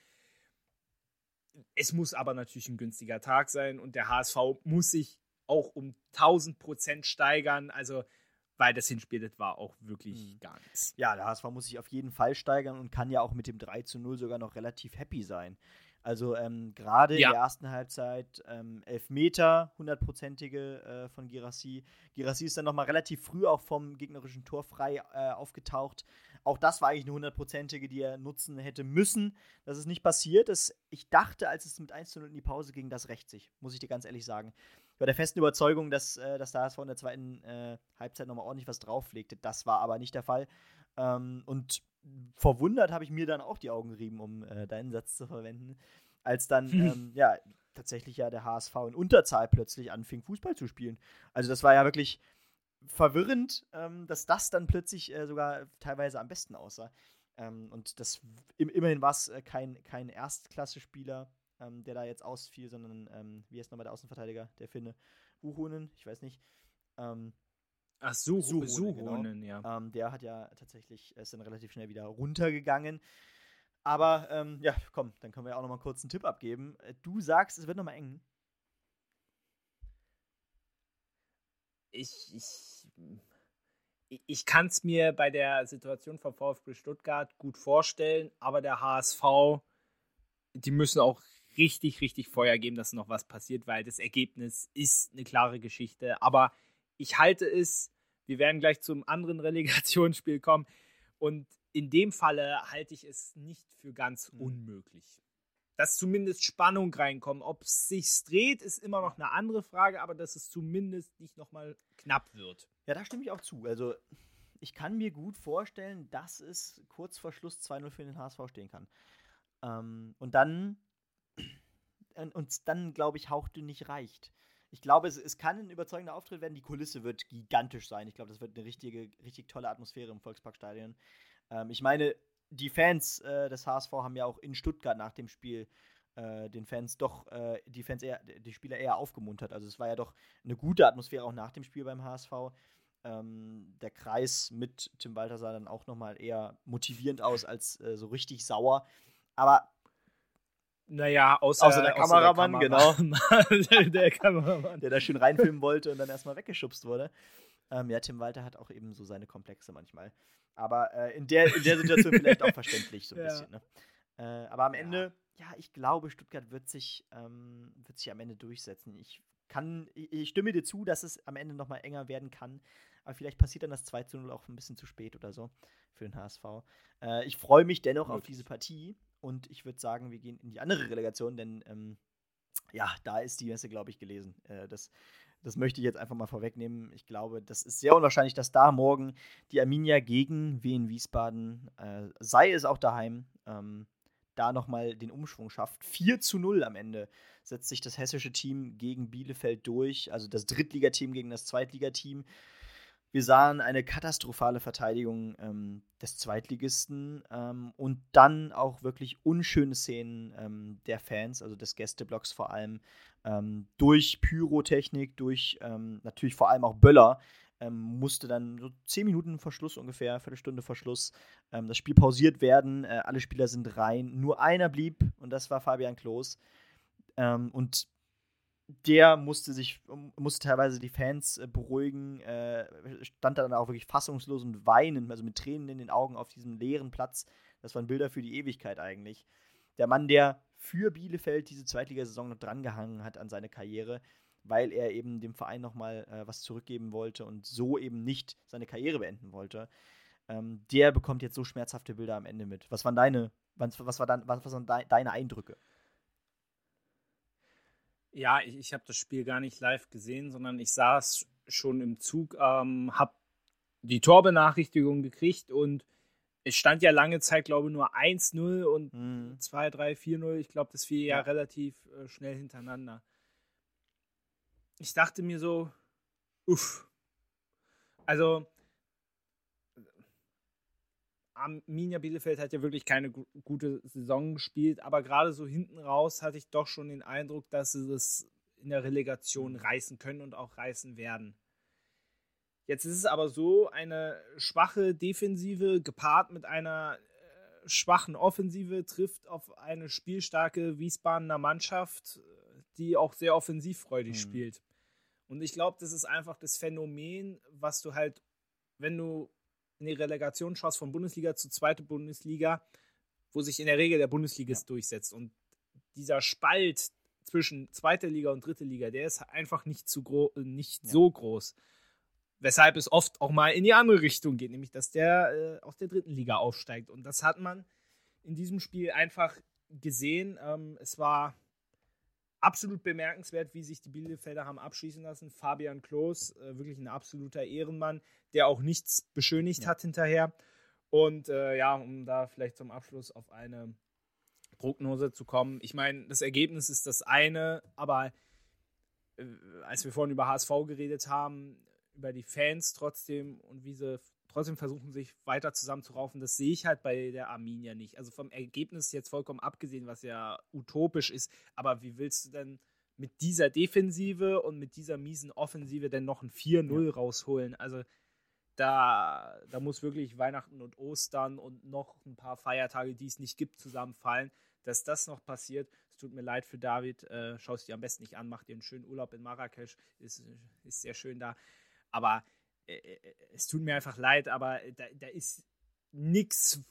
Es muss aber natürlich ein günstiger Tag sein und der H S V muss sich auch um tausend Prozent steigern. Also, weil das Hinspiel, das war auch wirklich mhm. gar nichts. Ja, der H S V muss sich auf jeden Fall steigern und kann ja auch mit dem drei zu null sogar noch relativ happy sein. Also ähm, gerade ja. in der ersten Halbzeit ähm, Elfmeter, hundertprozentige äh, von Guirassy. Guirassy ist dann nochmal relativ früh auch vom gegnerischen Tor frei äh, aufgetaucht. Auch das war eigentlich eine hundertprozentige, die er nutzen hätte müssen. Das ist nicht passiert. Das, ich dachte, als es mit eins zu null in die Pause ging, das rächt sich, muss ich dir ganz ehrlich sagen. Ich war der festen Überzeugung, dass, äh, dass der H S V in der zweiten äh, Halbzeit nochmal ordentlich was drauflegte. Das war aber nicht der Fall. Ähm, und verwundert habe ich mir dann auch die Augen gerieben, um äh, deinen Satz zu verwenden, als dann ähm, ja tatsächlich ja der H S V in Unterzahl plötzlich anfing, Fußball zu spielen. Also das war ja wirklich verwirrend, ähm, dass das dann plötzlich äh, sogar teilweise am besten aussah. Ähm, und das im, immerhin war es äh, kein, kein Erstklasse-Spieler, ähm, der da jetzt ausfiel, sondern, ähm, wie heißt nochmal der Außenverteidiger, der Finne? Uhonen, ich weiß nicht. Ähm, Ach, Suh Suhonen, Suhonen, genau. ja. Ähm, der hat ja tatsächlich, ist dann relativ schnell wieder runtergegangen. Aber, ähm, ja, komm, dann können wir ja auch nochmal kurz einen Tipp abgeben. Du sagst, es wird nochmal eng. Ich, ich, ich kann es mir bei der Situation vom VfB Stuttgart gut vorstellen, aber der H S V, die müssen auch richtig, richtig Feuer geben, dass noch was passiert, weil das Ergebnis ist eine klare Geschichte. Aber ich halte es, wir werden gleich zum anderen Relegationsspiel kommen, und in dem Falle halte ich es nicht für ganz mhm. unmöglich. Dass zumindest Spannung reinkommt. Ob es sich dreht, ist immer noch eine andere Frage, aber dass es zumindest nicht nochmal knapp wird. Ja, da stimme ich auch zu. Also ich kann mir gut vorstellen, dass es kurz vor Schluss zwei null für den H S V stehen kann. Ähm, und dann und dann, glaube ich, hauchdünn nicht reicht. Ich glaube, es, es kann ein überzeugender Auftritt werden. Die Kulisse wird gigantisch sein. Ich glaube, das wird eine richtige, richtig tolle Atmosphäre im Volksparkstadion. Ähm, ich meine, die Fans äh, des H S V haben ja auch in Stuttgart nach dem Spiel äh, den Fans doch, äh, die Fans eher, die Spieler eher aufgemuntert. Also es war ja doch eine gute Atmosphäre auch nach dem Spiel beim H S V. Ähm, der Kreis mit Tim Walter sah dann auch nochmal eher motivierend aus als äh, so richtig sauer. Aber Naja, außer, außer der Kameramann, außer der Kameramann, genau. der Kameramann. Der da schön reinfilmen wollte und dann erstmal weggeschubst wurde. Ähm, ja, Tim Walter hat auch eben so seine Komplexe manchmal. Aber äh, in, der, in der Situation vielleicht auch verständlich so ein ja. bisschen. Ne? Äh, aber am Ende, ja. ja, ich glaube, Stuttgart wird sich, ähm, wird sich am Ende durchsetzen. Ich kann, ich, ich stimme dir zu, dass es am Ende nochmal enger werden kann. Aber vielleicht passiert dann das zwei zu null auch ein bisschen zu spät oder so für den H S V. Äh, ich freue mich dennoch Möglich. auf diese Partie. Und ich würde sagen, wir gehen in die andere Relegation, denn ähm, ja, da ist die Messe, glaube ich, gelesen. Äh, das, das möchte ich jetzt einfach mal vorwegnehmen. Ich glaube, das ist sehr unwahrscheinlich, dass da morgen die Arminia gegen Wien Wiesbaden, äh, sei es auch daheim, ähm, da nochmal den Umschwung schafft. vier zu null am Ende setzt sich das hessische Team gegen Bielefeld durch, also das Drittligateam gegen das Zweitligateam. Wir sahen eine katastrophale Verteidigung ähm, des Zweitligisten ähm, und dann auch wirklich unschöne Szenen ähm, der Fans, also des Gästeblocks vor allem, ähm, durch Pyrotechnik, durch ähm, natürlich vor allem auch Böller, ähm, musste dann so zehn Minuten vor Schluss ungefähr, eine Viertelstunde vor Schluss, ähm, das Spiel pausiert werden. Äh, alle Spieler sind rein, nur einer blieb und das war Fabian Klos. Ähm, und der musste sich, musste teilweise die Fans äh, beruhigen, äh, stand dann auch wirklich fassungslos und weinend, also mit Tränen in den Augen auf diesem leeren Platz. Das waren Bilder für die Ewigkeit eigentlich. Der Mann, der für Bielefeld diese Zweitligasaison noch drangehangen hat an seine Karriere, weil er eben dem Verein nochmal äh, was zurückgeben wollte und so eben nicht seine Karriere beenden wollte, ähm, der bekommt jetzt so schmerzhafte Bilder am Ende mit. Was waren deine, was, was war dann, was waren deine Eindrücke? Ja, ich, ich habe das Spiel gar nicht live gesehen, sondern ich saß schon im Zug, ähm, habe die Torbenachrichtigung gekriegt und es stand ja lange Zeit, glaube ich, nur eins null und mhm. zwei, drei, vier null. Ich glaube, das fiel ja, ja relativ äh, schnell hintereinander. Ich dachte mir so, uff. Also, Arminia Bielefeld hat ja wirklich keine gu- gute Saison gespielt, aber gerade so hinten raus hatte ich doch schon den Eindruck, dass sie das in der Relegation reißen können und auch reißen werden. Jetzt ist es aber so, eine schwache Defensive gepaart mit einer äh, schwachen Offensive trifft auf eine spielstarke Wiesbadener Mannschaft, die auch sehr offensivfreudig mhm. spielt. Und ich glaube, das ist einfach das Phänomen, was du halt, wenn du in die Relegation schaust von Bundesliga zu zweite Bundesliga, wo sich in der Regel der Bundesligist ja. durchsetzt. Und dieser Spalt zwischen zweiter Liga und dritte Liga, der ist einfach nicht, zu gro- nicht ja. so groß. Weshalb es oft auch mal in die andere Richtung geht, nämlich dass der äh, aus der dritten Liga aufsteigt. Und das hat man in diesem Spiel einfach gesehen. Ähm, es war absolut bemerkenswert, wie sich die Bielefelder haben abschießen lassen. Fabian Klos, äh, wirklich ein absoluter Ehrenmann, der auch nichts beschönigt ja. hat hinterher. Und äh, ja, um da vielleicht zum Abschluss auf eine Prognose zu kommen. Ich meine, das Ergebnis ist das eine, aber äh, als wir vorhin über H S V geredet haben, über die Fans trotzdem und wie sie trotzdem versuchen, sich weiter zusammenzuraufen, das sehe ich halt bei der Arminia nicht. Also vom Ergebnis jetzt vollkommen abgesehen, was ja utopisch ist, aber wie willst du denn mit dieser Defensive und mit dieser miesen Offensive denn noch ein vier null ja. rausholen? Also da, da muss wirklich Weihnachten und Ostern und noch ein paar Feiertage, die es nicht gibt, zusammenfallen, dass das noch passiert. Es tut mir leid für David, äh, schau es dir am besten nicht an, mach dir einen schönen Urlaub in Marrakesch, ist, ist sehr schön da, aber es tut mir einfach leid, aber da, da ist nichts,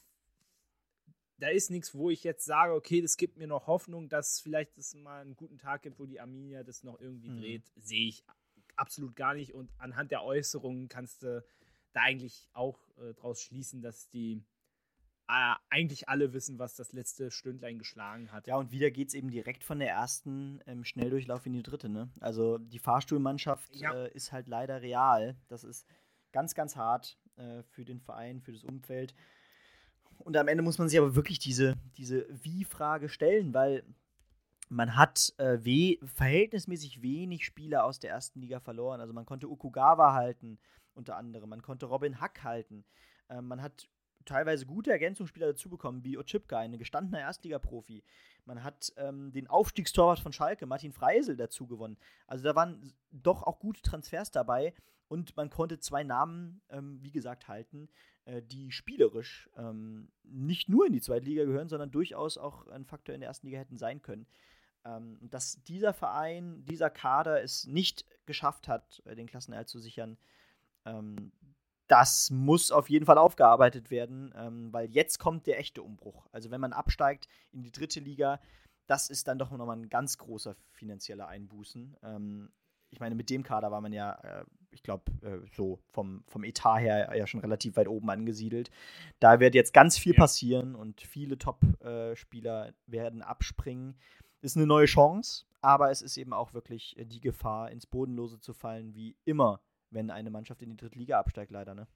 da ist nichts, wo ich jetzt sage, okay, das gibt mir noch Hoffnung, dass vielleicht es mal einen guten Tag gibt, wo die Arminia das noch irgendwie mhm. dreht, sehe ich absolut gar nicht und anhand der Äußerungen kannst du da eigentlich auch äh, draus schließen, dass die äh, eigentlich alle wissen, was das letzte Stündlein geschlagen hat. Ja, und wieder geht es eben direkt von der ersten ähm, Schnelldurchlauf in die dritte, ne? Also die Fahrstuhlmannschaft ja. äh, ist halt leider real. Das ist ganz, ganz hart äh, für den Verein, für das Umfeld. Und am Ende muss man sich aber wirklich diese, diese Wie-Frage stellen, weil man hat äh, we- verhältnismäßig wenig Spieler aus der ersten Liga verloren. Also man konnte Okugawa halten, unter anderem. Man konnte Robin Hack halten. Äh, man hat teilweise gute Ergänzungsspieler dazu bekommen, wie Otschipka, ein gestandener Erstligaprofi. Man hat ähm, den Aufstiegstorwart von Schalke, Martin Freisel, dazu gewonnen. Also da waren doch auch gute Transfers dabei und man konnte zwei Namen, ähm, wie gesagt, halten, äh, die spielerisch ähm, nicht nur in die zweite Liga gehören, sondern durchaus auch ein Faktor in der ersten Liga hätten sein können. Ähm, dass dieser Verein, dieser Kader es nicht geschafft hat, den Klassenerhalt zu sichern, ähm, das muss auf jeden Fall aufgearbeitet werden, ähm, weil jetzt kommt der echte Umbruch. Also wenn man absteigt in die dritte Liga, das ist dann doch nochmal ein ganz großer finanzieller Einbußen. Ähm, ich meine, mit dem Kader war man ja, äh, ich glaube, äh, so vom, vom Etat her ja schon relativ weit oben angesiedelt. Da wird jetzt ganz viel ja. passieren und viele Top-Spieler äh, werden abspringen. Ist eine neue Chance, aber es ist eben auch wirklich äh, die Gefahr, ins Bodenlose zu fallen, wie immer, wenn eine Mannschaft in die dritte Liga absteigt, leider, ne?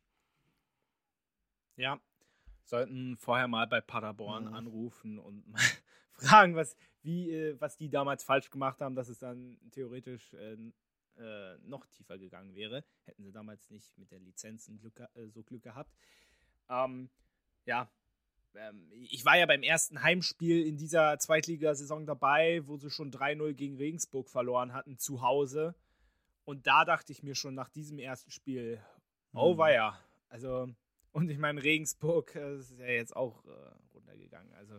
Ja, sollten vorher mal bei Paderborn mhm. anrufen und mal fragen, was, wie, äh, was die damals falsch gemacht haben, dass es dann theoretisch äh, äh, noch tiefer gegangen wäre. Hätten sie damals nicht mit der Lizenz Glück, äh, so Glück gehabt. Ähm, ja, ähm, ich war ja beim ersten Heimspiel in dieser Zweitligasaison dabei, wo sie schon drei null gegen Regensburg verloren hatten, zu Hause. Und da dachte ich mir schon nach diesem ersten Spiel, oh weia. Also, und ich meine, Regensburg äh, ist ja jetzt auch äh, runtergegangen. Also,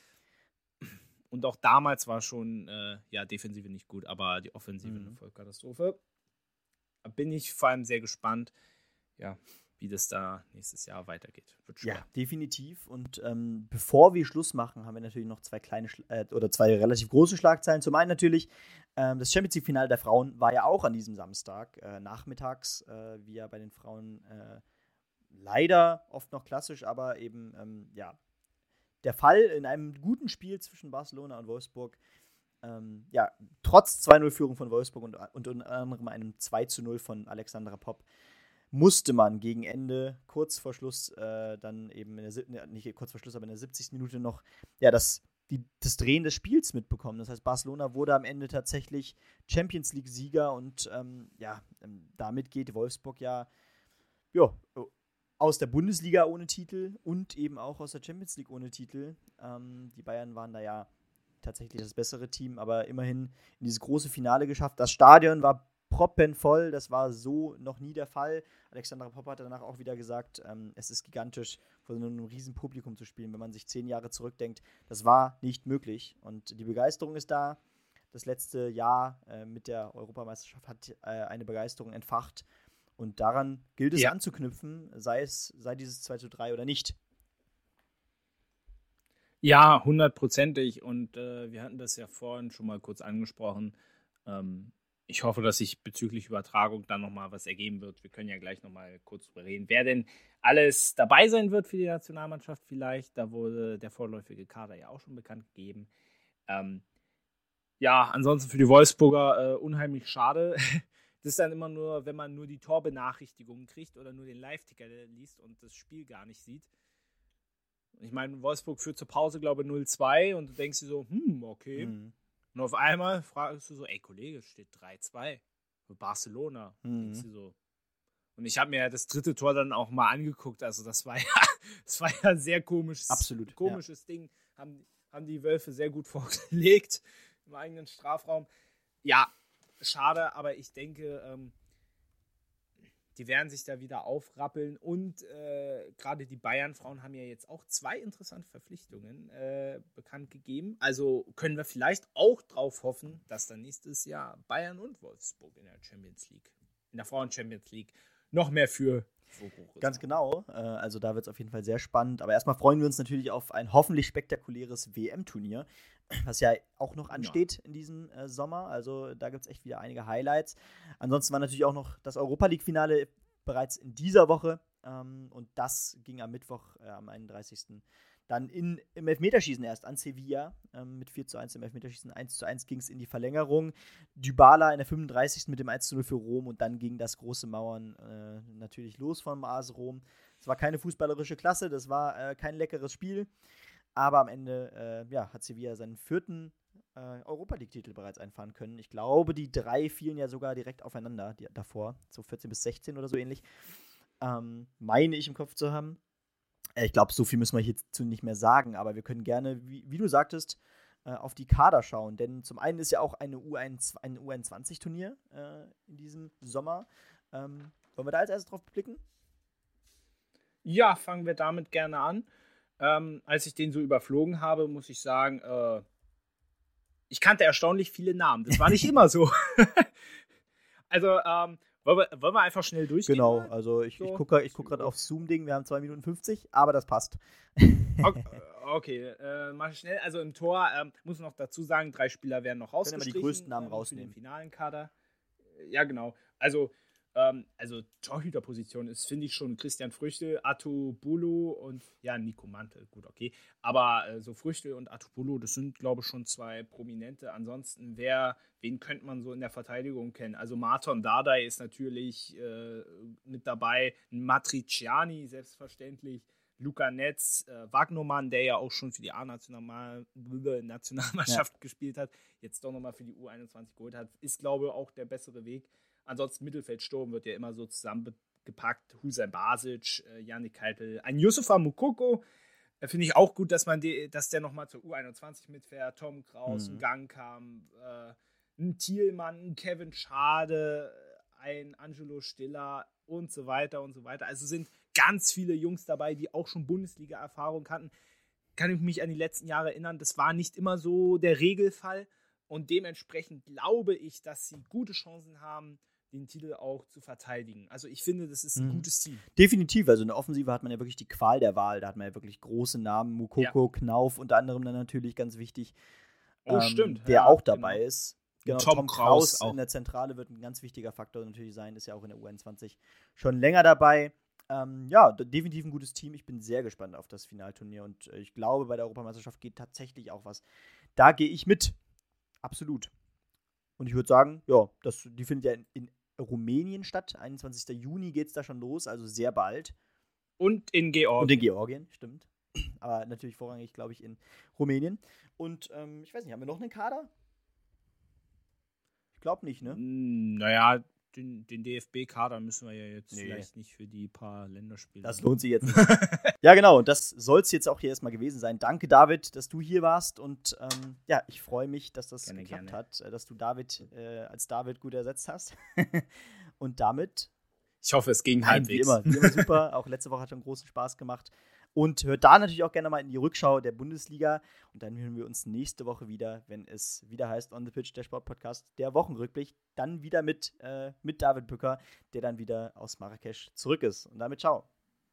und auch damals war schon, äh, ja, Defensive nicht gut, aber die Offensive mhm. eine Vollkatastrophe. Da bin ich vor allem sehr gespannt, ja, wie das da nächstes Jahr weitergeht. Wird schwer. Ja, definitiv. Und ähm, bevor wir Schluss machen, haben wir natürlich noch zwei kleine Schla- äh, oder zwei relativ große Schlagzeilen. Zum einen natürlich, ähm, das Champions League-Finale der Frauen war ja auch an diesem Samstag äh, nachmittags, äh, wie ja bei den Frauen äh, leider oft noch klassisch, aber eben, ähm, ja, der Fall in einem guten Spiel zwischen Barcelona und Wolfsburg. Ähm, ja, trotz zwei null Führung von Wolfsburg und, und unter anderem einem zwei zu null von Alexandra Popp musste man gegen Ende, kurz vor Schluss, äh, dann eben in der, nicht kurz vor Schluss, aber in der siebzigsten Minute noch, ja, das, die, das Drehen des Spiels mitbekommen. Das heißt, Barcelona wurde am Ende tatsächlich Champions League-Sieger und ähm, ja, ähm, damit geht Wolfsburg ja, ja aus der Bundesliga ohne Titel und eben auch aus der Champions League ohne Titel. Ähm, die Bayern waren da ja tatsächlich das bessere Team, aber immerhin in dieses große Finale geschafft. Das Stadion war proppenvoll, das war so noch nie der Fall. Alexandra Popp hat danach auch wieder gesagt, ähm, es ist gigantisch, vor so einem riesen Publikum zu spielen, wenn man sich zehn Jahre zurückdenkt. Das war nicht möglich und die Begeisterung ist da. Das letzte Jahr äh, mit der Europameisterschaft hat äh, eine Begeisterung entfacht und daran gilt es ja. anzuknüpfen, sei es sei dieses zwei zu drei oder nicht. Ja, hundertprozentig und äh, wir hatten das ja vorhin schon mal kurz angesprochen. Ähm, Ich hoffe, dass sich bezüglich Übertragung dann nochmal was ergeben wird. Wir können ja gleich nochmal kurz drüber reden, wer denn alles dabei sein wird für die Nationalmannschaft vielleicht. Da wurde der vorläufige Kader ja auch schon bekannt gegeben. Ähm, ja, ansonsten für die Wolfsburger äh, unheimlich schade. Das ist dann immer nur, wenn man nur die Torbenachrichtigungen kriegt oder nur den Live-Ticker liest und das Spiel gar nicht sieht. Ich meine, Wolfsburg führt zur Pause, glaube ich, null zwei und du denkst dir so, hm, okay. Mhm. Und auf einmal fragst du so, ey Kollege, es steht drei zwei für Barcelona. Mhm. Denkst du so, Und ich habe mir das dritte Tor dann auch mal angeguckt. Also das war ja, das war ja ein sehr komisches, Absolut, komisches ja. Ding. Haben, haben die Wölfe sehr gut vorgelegt im eigenen Strafraum. Ja, schade, aber ich denke, ähm, die werden sich da wieder aufrappeln. Und äh, gerade die Bayern-Frauen haben ja jetzt auch zwei interessante Verpflichtungen äh, bekannt gegeben. Also können wir vielleicht auch drauf hoffen, dass dann nächstes Jahr Bayern und Wolfsburg in der Champions League, in der Frauen-Champions League, noch mehr für Furore. Ganz genau. Äh, also da wird es auf jeden Fall sehr spannend. Aber erstmal freuen wir uns natürlich auf ein hoffentlich spektakuläres W M-Turnier, was ja auch noch ansteht ja. in diesem äh, Sommer. Also da gibt es echt wieder einige Highlights. Ansonsten war natürlich auch noch das Europa-League-Finale bereits in dieser Woche. Ähm, und das ging am Mittwoch, äh, am einunddreißigsten Dann in, im Elfmeterschießen erst an Sevilla ähm, mit vier zu eins im Elfmeterschießen. eins zu eins ging es in die Verlängerung. Dybala in der fünfunddreißigsten mit dem eins zu null für Rom und dann ging das große Mauern äh, natürlich los vom A S Rom. Es war keine fußballerische Klasse, das war äh, kein leckeres Spiel, aber am Ende äh, ja, hat Sevilla seinen vierten äh, Europa-League-Titel bereits einfahren können. Ich glaube, die drei fielen ja sogar direkt aufeinander die, davor, so vierzehn bis sechzehn oder so ähnlich. Ähm, meine ich im Kopf zu haben. Ich glaube, so viel müssen wir hierzu nicht mehr sagen, aber wir können gerne, wie, wie du sagtest, äh, auf die Kader schauen. Denn zum einen ist ja auch eine U eins, ein U einundzwanzig-Turnier äh, in diesem Sommer. Ähm, wollen wir da als erstes drauf blicken? Ja, fangen wir damit gerne an. Ähm, als ich den so überflogen habe, muss ich sagen, äh, ich kannte erstaunlich viele Namen. Das war nicht immer so. also, ähm, Wollen wir, wollen wir einfach schnell durchgehen? Genau, mal? also ich, so. ich gucke ich guck gerade aufs Zoom-Ding, wir haben zwei Minuten fünfzig, aber das passt. Okay, okay äh, mach ich schnell. Also im Tor, ähm, muss noch dazu sagen, drei Spieler werden noch rausgestrichen. Können wir die größten Namen ähm, rausnehmen. Für den finalen Kader. Ja, genau. Also, ähm, also Torhüterposition ist, finde ich, schon Christian Früchtel, Atu Bulu und ja, Nico Mantel. Gut, okay. Aber äh, so Früchtel und Atu Bulu, das sind, glaube ich, schon zwei Prominente. Ansonsten, wer, wen könnte man so in der Verteidigung kennen? Also Marton Dardai ist natürlich äh, mit dabei, Matriciani selbstverständlich, Luca Netz, äh, Wagnermann, der ja auch schon für die A-Nationalmannschaft ja. gespielt hat, jetzt doch nochmal für die U einundzwanzig geholt hat, ist, glaube ich, auch der bessere Weg. Ansonsten Mittelfeldsturm wird ja immer so zusammengepackt. Hussein Basic, äh, Yannick Keitel, ein Yusufa Moukoko. Da finde ich auch gut, dass man die, dass der nochmal zur U einundzwanzig mitfährt. Tom Kraus, mhm. ein Gang kam, äh, ein Thielmann, ein Kevin Schade, ein Angelo Stiller und so weiter und so weiter. Also sind ganz viele Jungs dabei, die auch schon Bundesliga-Erfahrung hatten. Kann ich mich an die letzten Jahre erinnern, das war nicht immer so der Regelfall. Und dementsprechend glaube ich, dass sie gute Chancen haben, den Titel auch zu verteidigen. Also ich finde, das ist ein mhm. gutes Team. Definitiv, also in der Offensive hat man ja wirklich die Qual der Wahl. Da hat man ja wirklich große Namen. Moukoko, ja. Knauf unter anderem dann natürlich ganz wichtig. Oh, ähm, stimmt. Der ja, auch dabei genau. ist. Genau, Tom, Tom Kraus, Kraus in der Zentrale wird ein ganz wichtiger Faktor natürlich sein. Ist ja auch in der U einundzwanzig schon länger dabei. Ähm, ja, definitiv ein gutes Team. Ich bin sehr gespannt auf das Finalturnier und äh, ich glaube, bei der Europameisterschaft geht tatsächlich auch was. Da gehe ich mit. Absolut. Und ich würde sagen, ja, das, die findet ja in, in Rumänien statt. einundzwanzigsten Juni geht es da schon los, also sehr bald. Und in Georgien. Und in Georgien, stimmt. Aber natürlich vorrangig, glaube ich, in Rumänien. Und ähm, ich weiß nicht, haben wir noch einen Kader? Ich glaube nicht, ne? Naja, den, den D F B-Kader müssen wir ja jetzt nee. vielleicht nicht für die paar Länderspiele. Das lohnt sich jetzt nicht. Ja, genau. Und das soll es jetzt auch hier erstmal gewesen sein. Danke, David, dass du hier warst. Und ähm, ja, ich freue mich, dass das gerne, geklappt gerne. hat, dass du David äh, als David gut ersetzt hast. Und damit. Ich hoffe, es ging nein, halbwegs. Wie immer, wie immer super. Auch letzte Woche hat schon großen Spaß gemacht. Und hört da natürlich auch gerne mal in die Rückschau der Bundesliga. Und dann hören wir uns nächste Woche wieder, wenn es wieder heißt On the Pitch, der Sportpodcast, der Wochenrückblick. Dann wieder mit, äh, mit David Bücker, der dann wieder aus Marrakesch zurück ist. Und damit ciao.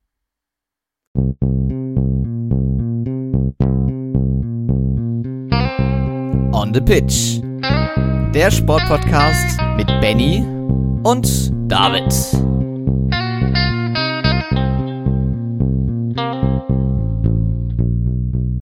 On the Pitch, der Sportpodcast mit Benny und David.